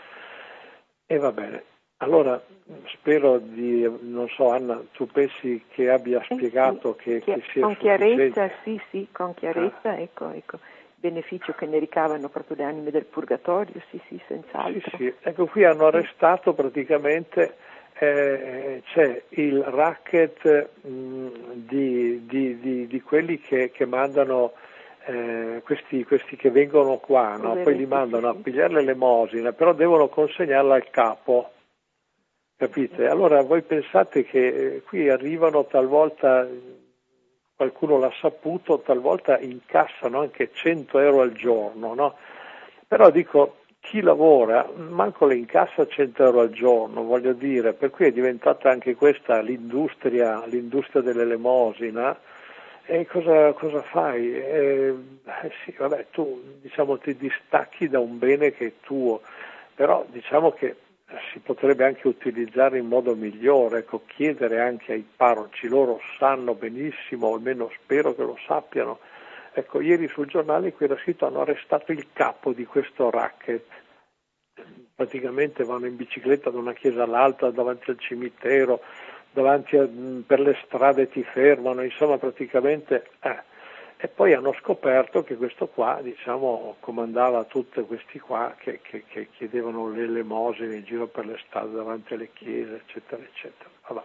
E va bene. Allora, spero di, non so Anna, tu pensi che abbia spiegato sì, che, chi- che sia con sufficiente? chiarezza, sì, sì, con chiarezza, Ah. ecco, ecco, beneficio che ne ricavano proprio le anime del purgatorio, sì, sì, Sì, senz'altro. sì, ecco qui hanno arrestato praticamente, eh, c'è il racket mh, di, di, di, di quelli che, che mandano, eh, questi, questi che vengono qua, no? Poi li Poveretti, mandano sì, a sì. pigliare l'elemosina, però devono consegnarla al capo, capite? Allora voi pensate che eh, qui arrivano talvolta, qualcuno l'ha saputo, talvolta incassano anche cento euro al giorno, no? Però dico, chi lavora manco le incassa cento euro al giorno, voglio dire, per cui è diventata anche questa l'industria, l'industria dell'elemosina. E cosa, cosa fai? Eh, eh sì, vabbè, tu diciamo ti distacchi da un bene che è tuo, però diciamo che si potrebbe anche utilizzare in modo migliore, ecco, chiedere anche ai parroci, loro sanno benissimo, o almeno spero che lo sappiano. Ecco, ieri sul giornale qui era scritto hanno arrestato il capo di questo racket. Praticamente vanno in bicicletta da una chiesa all'altra, davanti al cimitero, davanti a, per le strade ti fermano, insomma praticamente... Eh. E poi hanno scoperto che questo qua, diciamo, comandava tutti questi qua che, che, che chiedevano le elemosine in giro per le strade davanti alle chiese, eccetera, eccetera. Vabbè.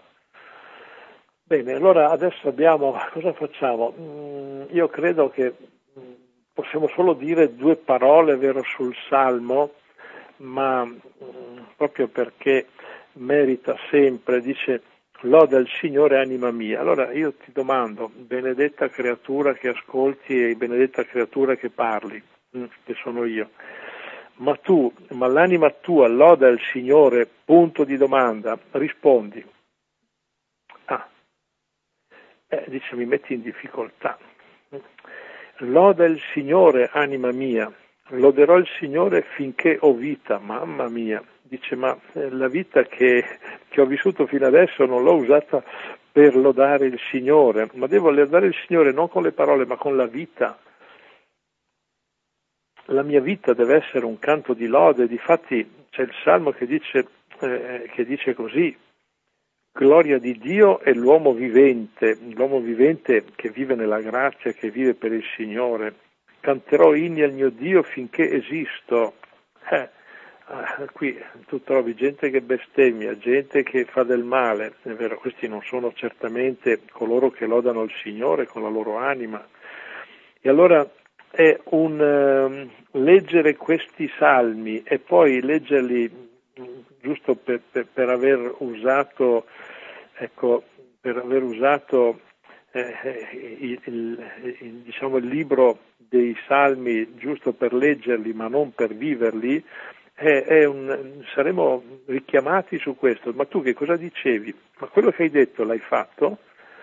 Bene, allora adesso abbiamo, cosa facciamo? Mm, io credo che mm, possiamo solo dire due parole, vero, sul Salmo, ma mm, proprio perché merita sempre, dice loda il Signore anima mia. Allora io ti domando, benedetta creatura che ascolti e benedetta creatura che parli, mm, che sono io, ma tu, ma l'anima tua loda il Signore, punto di domanda, rispondi. Ah, eh, dice mi metti in difficoltà. Loda il Signore anima mia, loderò il Signore finché ho vita, mamma mia. Dice ma eh, la vita che, che ho vissuto fino adesso non l'ho usata per lodare il Signore, ma devo lodare il Signore non con le parole ma con la vita. La mia vita deve essere un canto di lode, difatti c'è il Salmo che dice, eh, che dice così: gloria di Dio è l'uomo vivente, l'uomo vivente che vive nella grazia, che vive per il Signore. Canterò inni al mio Dio finché esisto. Eh, ah, qui tu trovi gente che bestemmia, gente che fa del male, è vero, questi non sono certamente coloro che lodano il Signore con la loro anima. E allora è un um, leggere questi salmi e poi leggerli giusto per, per, per aver usato, ecco, per aver usato eh, il, il, il, diciamo, il libro dei Salmi giusto per leggerli ma non per viverli, è, è un, saremo richiamati su questo. Ma tu che cosa dicevi? Ma quello che hai detto l'hai fatto?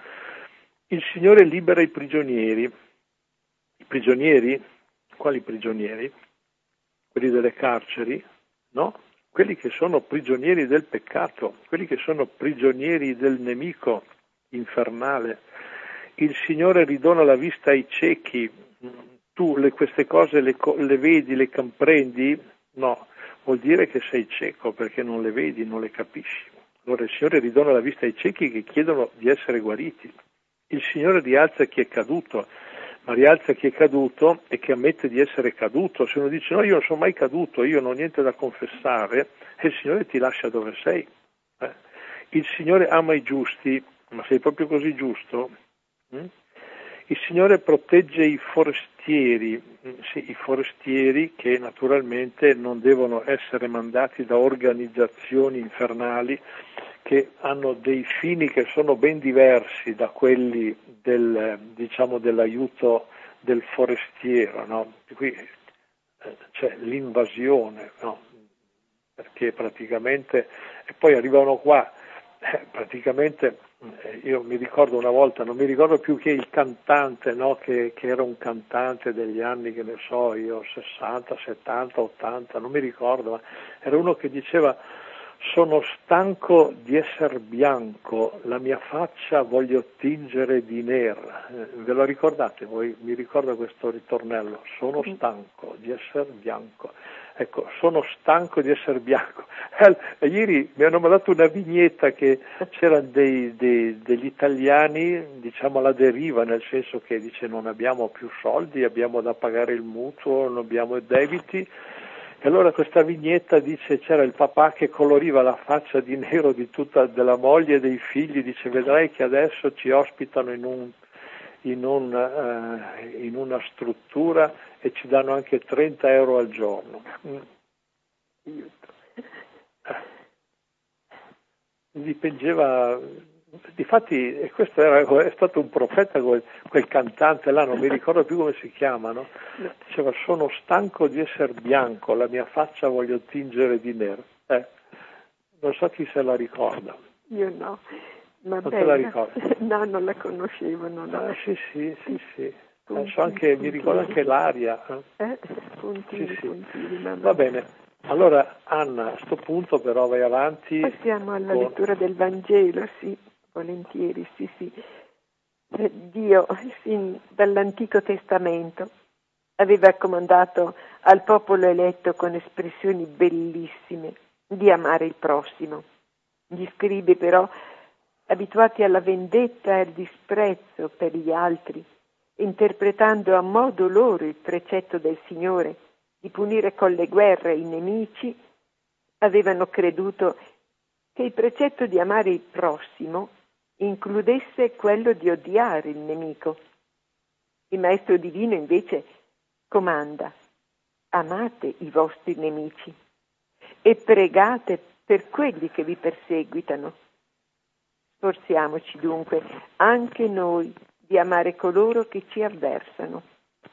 Il Signore libera i prigionieri. I prigionieri? Quali prigionieri? Quelli delle carceri? No? Quelli che sono prigionieri del peccato, quelli che sono prigionieri del nemico infernale. Il Signore ridona la vista ai ciechi. Tu le, queste cose le, le vedi, le comprendi? No, vuol dire che sei cieco perché non le vedi, non le capisci. Allora il Signore ridona la vista ai ciechi che chiedono di essere guariti. Il Signore rialza chi è caduto, ma rialza chi è caduto e che ammette di essere caduto. Se uno dice no, io non sono mai caduto, io non ho niente da confessare, e il Signore ti lascia dove sei. Eh? Il Signore ama i giusti, ma sei proprio così giusto? Mm? Il Signore protegge i forestieri, sì, i forestieri che naturalmente non devono essere mandati da organizzazioni infernali che hanno dei fini che sono ben diversi da quelli del, diciamo, dell'aiuto del forestiero, no? Qui eh, c'è l'invasione, no? Perché praticamente, e poi arrivano qua Eh, praticamente eh, io mi ricordo una volta, non mi ricordo più che il cantante, no? che, che era un cantante degli anni, che ne so io, sessanta, settanta, ottanta, non mi ricordo, ma era uno che diceva: sono stanco di essere bianco, la mia faccia voglio tingere di nera. Eh, ve lo ricordate voi? Mi ricordo questo ritornello: sono stanco di essere bianco. Ecco, sono stanco di essere bianco. Eh, ieri mi hanno mandato una vignetta che c'erano dei, dei, degli italiani, diciamo, alla deriva, nel senso che dice: non abbiamo più soldi, abbiamo da pagare il mutuo, non abbiamo debiti. E allora questa vignetta dice: c'era il papà che coloriva la faccia di nero di tutta, della moglie e dei figli, dice: vedrai che adesso ci ospitano in, un, in, un, uh, in una struttura e ci danno anche trenta euro al giorno. Mm. Dipingeva, difatti, e questo era, è stato un profeta, quel, quel cantante là, non mi ricordo più come si chiama, no? Diceva: sono stanco di essere bianco, la mia faccia voglio tingere di nero. Eh, non so chi se la ricorda. Io no, ma non te la ricordi? No, non la conoscevo. Non la... Ah, sì, sì, sì, sì. Puntini, so anche, puntini. Mi ricordo anche l'aria. Eh? Eh, puntini, sì, sì. puntini, Va bene. Allora, Anna, a sto punto però vai avanti. Passiamo alla con... lettura del Vangelo, sì, volentieri, sì, sì. Eh, Dio, sin dall'Antico Testamento, aveva comandato al popolo eletto con espressioni bellissime di amare il prossimo. Gli scribi però, abituati alla vendetta e al disprezzo per gli altri, interpretando a modo loro il precetto del Signore di punire con le guerre i nemici, avevano creduto che il precetto di amare il prossimo includesse quello di odiare il nemico. Il Maestro Divino invece comanda: amate i vostri nemici e pregate per quelli che vi perseguitano. Sforziamoci dunque anche noi di amare coloro che ci avversano.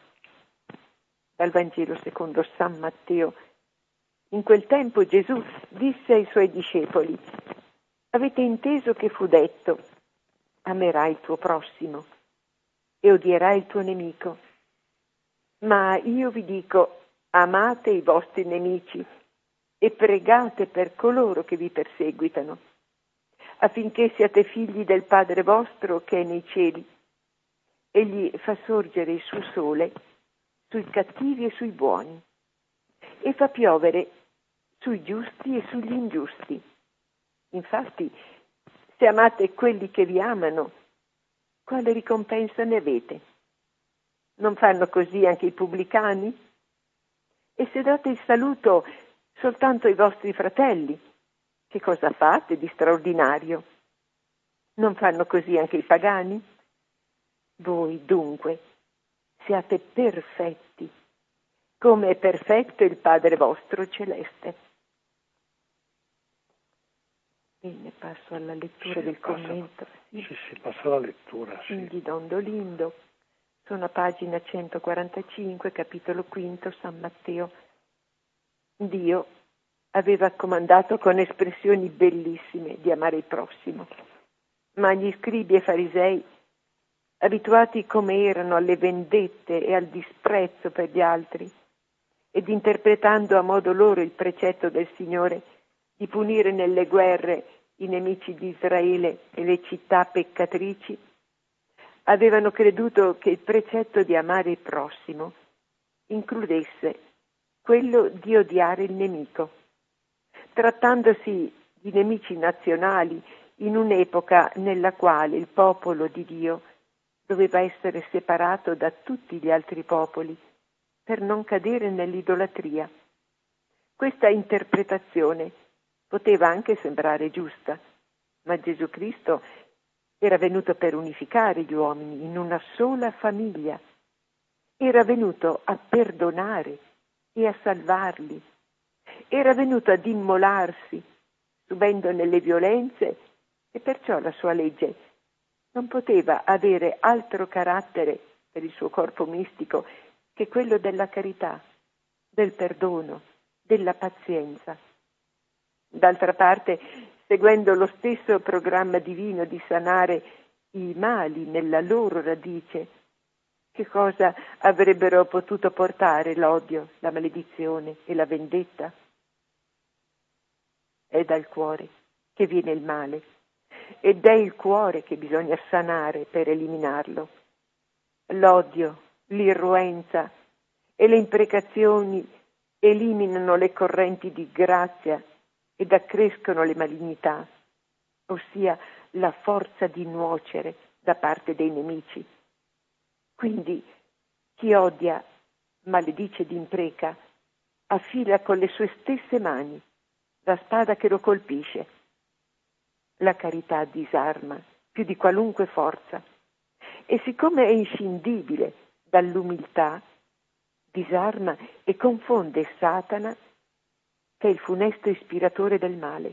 Dal Vangelo secondo San Matteo. In quel tempo Gesù disse ai suoi discepoli: avete inteso che fu detto: amerai il tuo prossimo e odierai il tuo nemico. Ma io vi dico: amate i vostri nemici e pregate per coloro che vi perseguitano, affinché siate figli del Padre vostro che è nei cieli. Egli fa sorgere il suo sole sui cattivi e sui buoni e fa piovere sui giusti e sugli ingiusti. Infatti, se amate quelli che vi amano, quale ricompensa ne avete? Non fanno così anche i pubblicani? E se date il saluto soltanto ai vostri fratelli, che cosa fate di straordinario? Non fanno così anche i pagani? Voi dunque siate perfetti, come è perfetto il Padre vostro celeste. Bene, passo alla lettura sì, del passa, commento. Sì, sì, sì, passa alla lettura. Sì. Di Dondolindo. Sono a pagina centoquarantacinque, capitolo quinto, San Matteo. Dio aveva comandato con espressioni bellissime di amare il prossimo, ma gli scribi e farisei, abituati come erano alle vendette e al disprezzo per gli altri, ed interpretando a modo loro il precetto del Signore di punire nelle guerre i nemici di Israele e le città peccatrici, avevano creduto che il precetto di amare il prossimo includesse quello di odiare il nemico. Trattandosi di nemici nazionali in un'epoca nella quale il popolo di Dio doveva essere separato da tutti gli altri popoli per non cadere nell'idolatria. Questa interpretazione poteva anche sembrare giusta, ma Gesù Cristo era venuto per unificare gli uomini in una sola famiglia. Era venuto a perdonare e a salvarli. Era venuto ad immolarsi, subendone le violenze, e perciò la sua legge non poteva avere altro carattere per il suo corpo mistico che quello della carità, del perdono, della pazienza. D'altra parte, seguendo lo stesso programma divino di sanare i mali nella loro radice, che cosa avrebbero potuto portare l'odio, la maledizione e la vendetta? È dal cuore che viene il male ed è il cuore che bisogna sanare per eliminarlo. L'odio, l'irruenza e le imprecazioni eliminano le correnti di grazia ed accrescono le malignità, ossia la forza di nuocere da parte dei nemici. Quindi chi odia, maledice ed impreca, affila con le sue stesse mani la spada che lo colpisce. La carità disarma più di qualunque forza e siccome è inscindibile dall'umiltà, disarma e confonde Satana, che è il funesto ispiratore del male.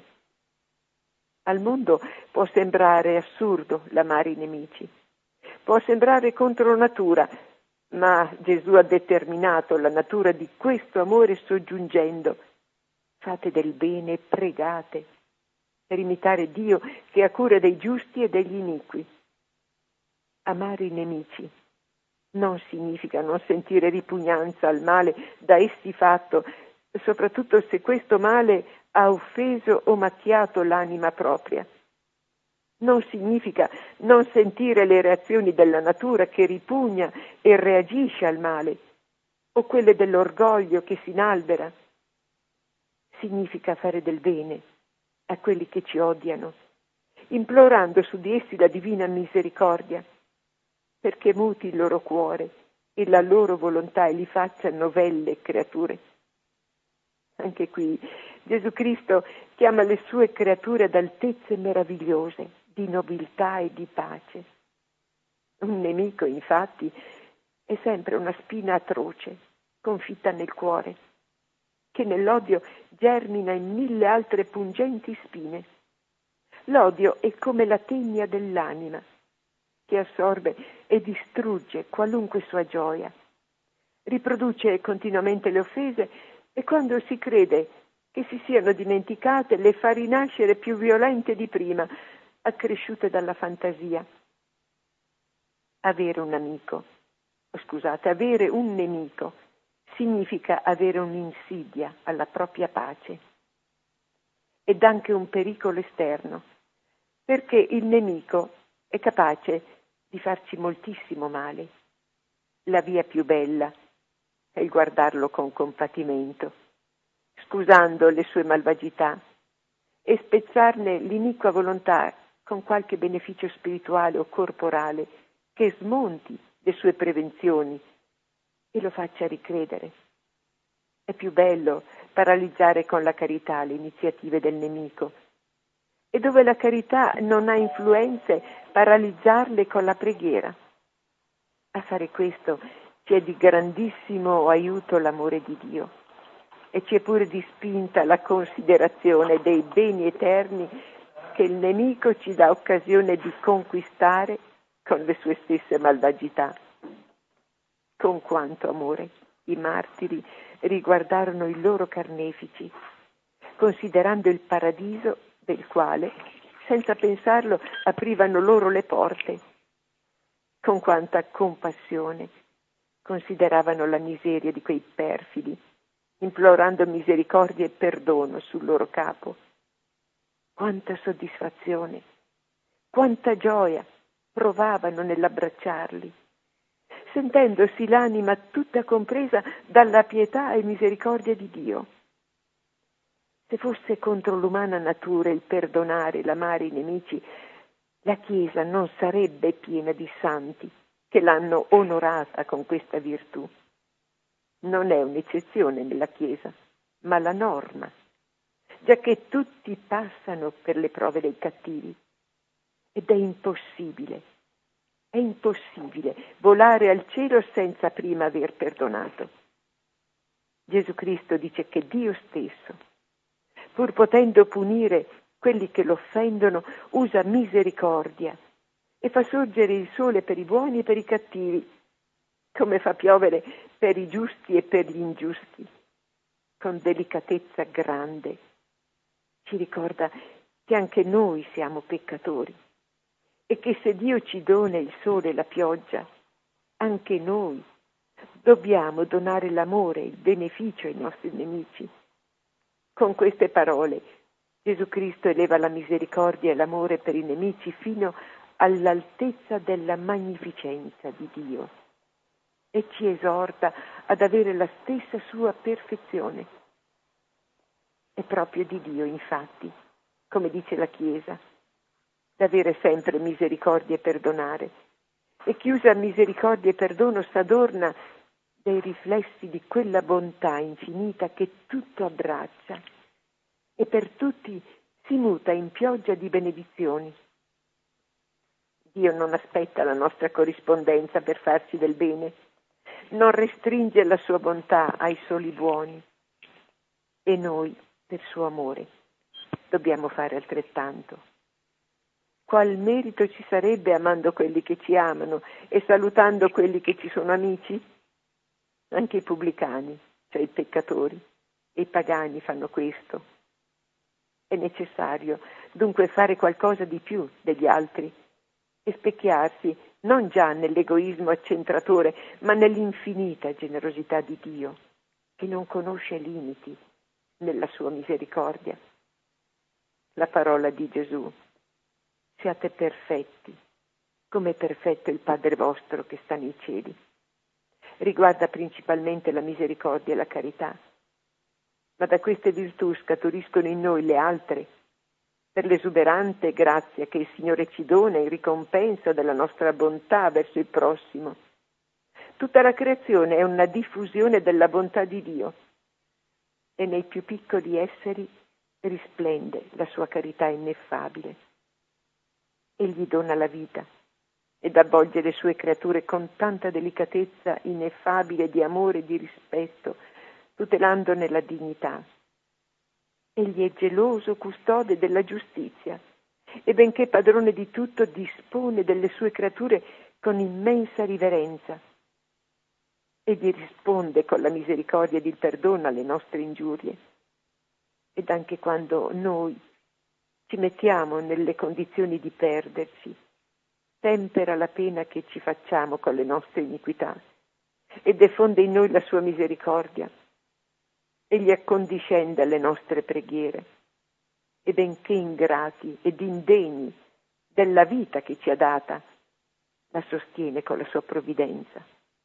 Al mondo può sembrare assurdo l'amare i nemici, può sembrare contro natura, ma Gesù ha determinato la natura di questo amore soggiungendo: fate del bene e pregate per imitare Dio che ha cura dei giusti e degli iniqui. Amare i nemici non significa non sentire ripugnanza al male da essi fatto, soprattutto se questo male ha offeso o macchiato l'anima propria. Non significa non sentire le reazioni della natura che ripugna e reagisce al male, o quelle dell'orgoglio che si inalbera. Significa fare del bene a quelli che ci odiano, implorando su di essi la divina misericordia, perché muti il loro cuore e la loro volontà e li faccia novelle creature. Anche qui Gesù Cristo chiama le sue creature ad altezze meravigliose, di nobiltà e di pace. Un nemico, infatti, è sempre una spina atroce, confitta nel cuore, che nell'odio germina in mille altre pungenti spine. L'odio è come la tegna dell'anima, che assorbe e distrugge qualunque sua gioia. Riproduce continuamente le offese e quando si crede che si siano dimenticate le fa rinascere più violente di prima, accresciute dalla fantasia. Avere un amico, scusate, avere un nemico significa avere un'insidia alla propria pace ed anche un pericolo esterno, perché il nemico è capace di farci moltissimo male. La via più bella è il guardarlo con compatimento, scusando le sue malvagità e spezzarne l'iniqua volontà con qualche beneficio spirituale o corporale che smonti le sue prevenzioni e lo faccia ricredere. È più bello paralizzare con la carità le iniziative del nemico e dove la carità non ha influenze, paralizzarle con la preghiera. A fare questo ci è di grandissimo aiuto l'amore di Dio e ci è pure di spinta la considerazione dei beni eterni che il nemico ci dà occasione di conquistare con le sue stesse malvagità. Con quanto amore i martiri riguardarono i loro carnefici, considerando il paradiso del quale, senza pensarlo, aprivano loro le porte. Con quanta compassione consideravano la miseria di quei perfidi, implorando misericordia e perdono sul loro capo. Quanta soddisfazione, quanta gioia provavano nell'abbracciarli, sentendosi l'anima tutta compresa dalla pietà e misericordia di Dio. Se fosse contro l'umana natura il perdonare e l'amare i nemici, la Chiesa non sarebbe piena di santi che l'hanno onorata con questa virtù. Non è un'eccezione nella Chiesa, ma la norma, giacché tutti passano per le prove dei cattivi. Ed è impossibile, è impossibile volare al cielo senza prima aver perdonato. Gesù Cristo dice che Dio stesso, pur potendo punire quelli che lo offendono, usa misericordia e fa sorgere il sole per i buoni e per i cattivi, come fa piovere per i giusti e per gli ingiusti, con delicatezza grande. Ci ricorda che anche noi siamo peccatori e che se Dio ci dona il sole e la pioggia, anche noi dobbiamo donare l'amore e il beneficio ai nostri nemici. Con queste parole Gesù Cristo eleva la misericordia e l'amore per i nemici fino all'altezza della magnificenza di Dio e ci esorta ad avere la stessa sua perfezione. È proprio di Dio, infatti, come dice la Chiesa, d'avere sempre misericordia e perdonare. E chi usa misericordia e perdono s'adorna dei riflessi di quella bontà infinita che tutto abbraccia e per tutti si muta in pioggia di benedizioni. Dio non aspetta la nostra corrispondenza per farci del bene, non restringe la sua bontà ai soli buoni e noi, per suo amore, dobbiamo fare altrettanto. Qual merito ci sarebbe amando quelli che ci amano e salutando quelli che ci sono amici? Anche i pubblicani, cioè i peccatori, e i pagani fanno questo. È necessario dunque fare qualcosa di più degli altri e specchiarsi non già nell'egoismo accentratore, ma nell'infinita generosità di Dio, che non conosce limiti nella sua misericordia. La parola di Gesù: siate perfetti, come è perfetto il Padre vostro che sta nei cieli. Riguarda principalmente la misericordia e la carità, ma da queste virtù scaturiscono in noi le altre, per l'esuberante grazia che il Signore ci dona in ricompensa della nostra bontà verso il prossimo. Tutta la creazione è una diffusione della bontà di Dio e nei più piccoli esseri risplende la sua carità ineffabile. Egli dona la vita ed avvolge le sue creature con tanta delicatezza ineffabile di amore e di rispetto, tutelandone la dignità. Egli è geloso custode della giustizia e benché padrone di tutto dispone delle sue creature con immensa riverenza. Egli risponde con la misericordia ed il perdono alle nostre ingiurie. Ed anche quando noi ci mettiamo nelle condizioni di perderci, tempera la pena che ci facciamo con le nostre iniquità e diffonde in noi la sua misericordia. Egli accondiscende alle nostre preghiere e benché ingrati ed indegni della vita che ci ha data, la sostiene con la sua provvidenza.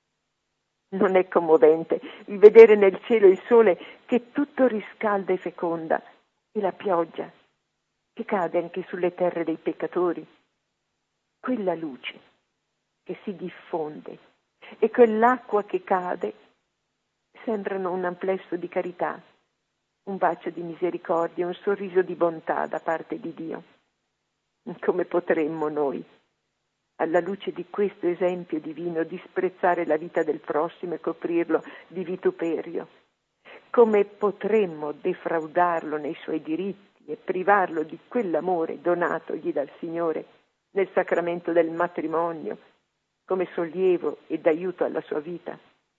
Non è commovente il vedere nel cielo il sole che tutto riscalda e feconda e la pioggia che cade anche sulle terre dei peccatori? Quella luce che si diffonde e quell'acqua che cade sembrano un amplesso di carità, un bacio di misericordia, un sorriso di bontà da parte di Dio. Come potremmo noi, alla luce di questo esempio divino, disprezzare la vita del prossimo e coprirlo di vituperio? Come potremmo defraudarlo nei suoi diritti e privarlo di quell'amore donatogli dal Signore nel sacramento del matrimonio, come sollievo ed aiuto alla sua vita?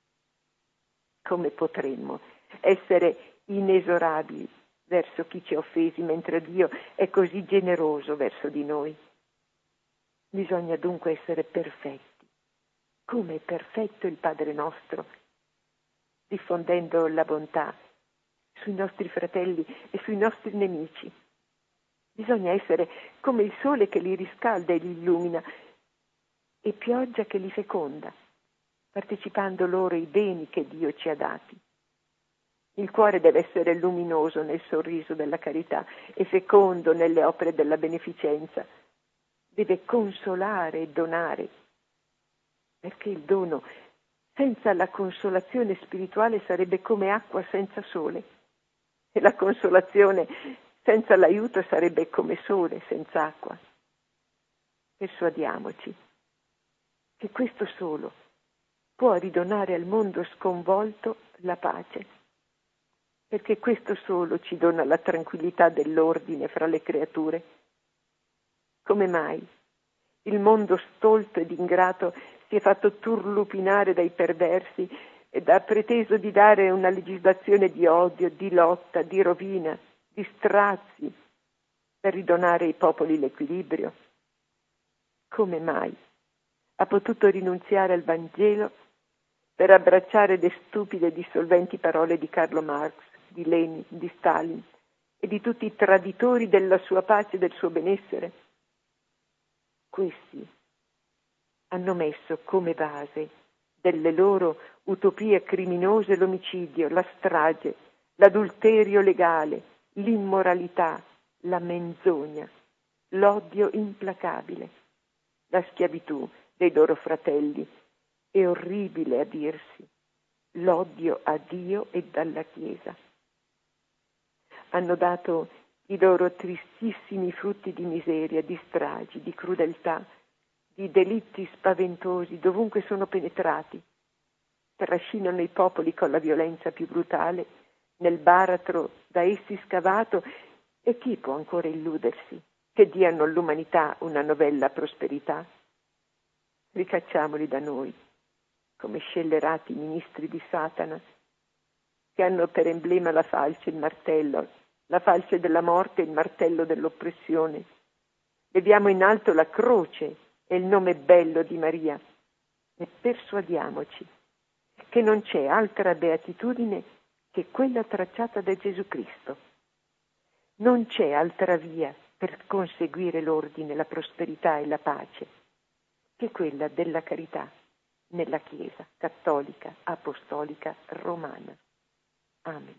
Come potremmo essere inesorabili verso chi ci ha offesi, mentre Dio è così generoso verso di noi? Bisogna dunque essere perfetti, come è perfetto il Padre nostro, diffondendo la bontà sui nostri fratelli e sui nostri nemici. Bisogna essere come il sole che li riscalda e li illumina, e pioggia che li feconda, partecipando loro i beni che Dio ci ha dati. Il cuore deve essere luminoso nel sorriso della carità e fecondo nelle opere della beneficenza. Deve consolare e donare, perché il dono senza la consolazione spirituale sarebbe come acqua senza sole, e la consolazione senza l'aiuto sarebbe come sole senza acqua. Persuadiamoci che questo solo può ridonare al mondo sconvolto la pace, perché questo solo ci dona la tranquillità dell'ordine fra le creature. Come mai il mondo stolto ed ingrato si è fatto turlupinare dai perversi ed ha preteso di dare una legislazione di odio, di lotta, di rovina, di strazi, per ridonare ai popoli l'equilibrio? Come mai ha potuto rinunziare al Vangelo per abbracciare le stupide e dissolventi parole di Carlo Marx, di Lenin, di Stalin e di tutti i traditori della sua pace e del suo benessere? Questi hanno messo come base delle loro utopie criminose l'omicidio, la strage, l'adulterio legale, l'immoralità, la menzogna, l'odio implacabile, la schiavitù dei loro fratelli e, orribile a dirsi, l'odio a Dio e alla Chiesa. Hanno dato i loro tristissimi frutti di miseria, di stragi, di crudeltà, di delitti spaventosi dovunque sono penetrati. Trascinano i popoli con la violenza più brutale nel baratro da essi scavato, e chi può ancora illudersi che diano all'umanità una novella prosperità? Ricacciamoli da noi, come scellerati ministri di Satana, che hanno per emblema la falce e il martello, la falce della morte e il martello dell'oppressione. Leviamo in alto la croce e il nome bello di Maria e persuadiamoci che non c'è altra beatitudine che quella tracciata da Gesù Cristo. Non c'è altra via per conseguire l'ordine, la prosperità e la pace che quella della carità nella Chiesa cattolica, apostolica, romana. Amen.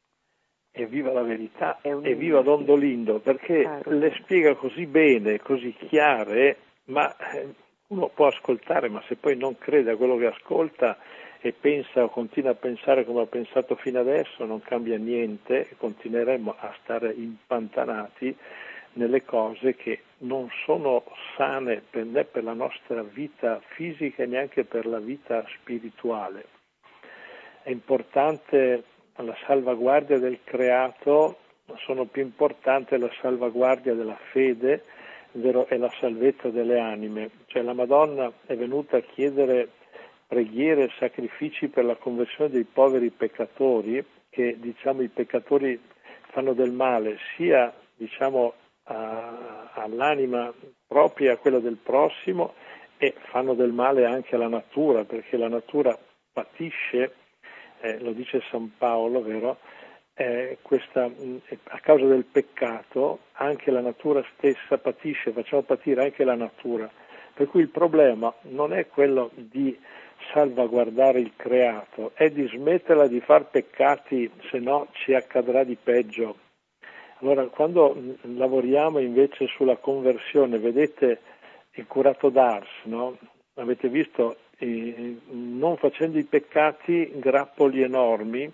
Evviva la verità, evviva Don Dolindo, perché Caro. le spiega così bene, così chiare, ma uno può ascoltare, ma se poi non crede a quello che ascolta e pensa o continua a pensare come ha pensato fino adesso, non cambia niente e continueremo a stare impantanati nelle cose che non sono sane per, né per la nostra vita fisica e neanche per la vita spirituale. È importante la salvaguardia del creato, ma sono più importante la salvaguardia della fede e la salvezza delle anime. Cioè la Madonna è venuta a chiedere preghiere e sacrifici per la conversione dei poveri peccatori, che diciamo i peccatori fanno del male sia diciamo a, all'anima propria, a quella del prossimo, e fanno del male anche alla natura, perché la natura patisce, eh, lo dice San Paolo, vero? Eh, questa, a causa del peccato anche la natura stessa patisce, facciamo patire anche la natura, per cui il problema non è quello di salvaguardare il creato, è di smetterla di far peccati, se no ci accadrà di peggio. Allora quando lavoriamo invece sulla conversione, vedete il curato d'Ars, no? Avete visto, eh, non facendo i peccati, grappoli enormi,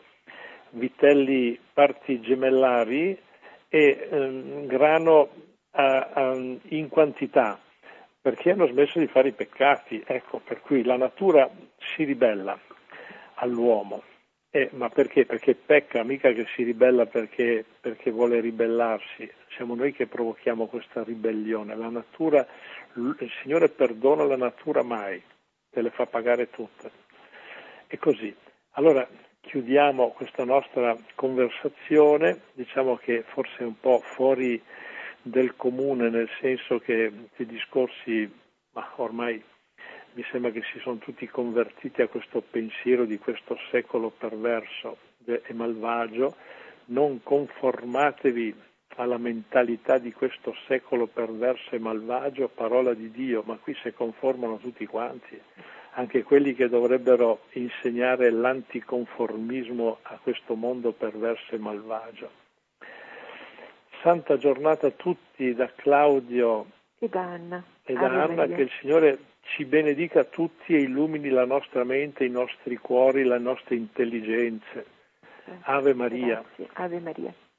vitelli parti gemellari e eh, grano a, a, in quantità, perché hanno smesso di fare i peccati. Ecco, per cui la natura si ribella all'uomo. Eh, ma perché? Perché pecca, mica che si ribella perché, perché vuole ribellarsi. Siamo noi che provochiamo questa ribellione. La natura, il Signore perdona la natura mai, te le fa pagare tutte. E così. Allora chiudiamo questa nostra conversazione, diciamo che forse è un po' fuori del comune, nel senso che i discorsi, ma ormai mi sembra che si sono tutti convertiti a questo pensiero di questo secolo perverso e malvagio. Non conformatevi alla mentalità di questo secolo perverso e malvagio, parola di Dio, ma qui si conformano tutti quanti, anche quelli che dovrebbero insegnare l'anticonformismo a questo mondo perverso e malvagio. Santa giornata a tutti da Claudio e da Anna, e da Anna, che il Signore ci benedica tutti e illumini la nostra mente, i nostri cuori, le nostre intelligenze. Ave Maria. Grazie. Ave Maria.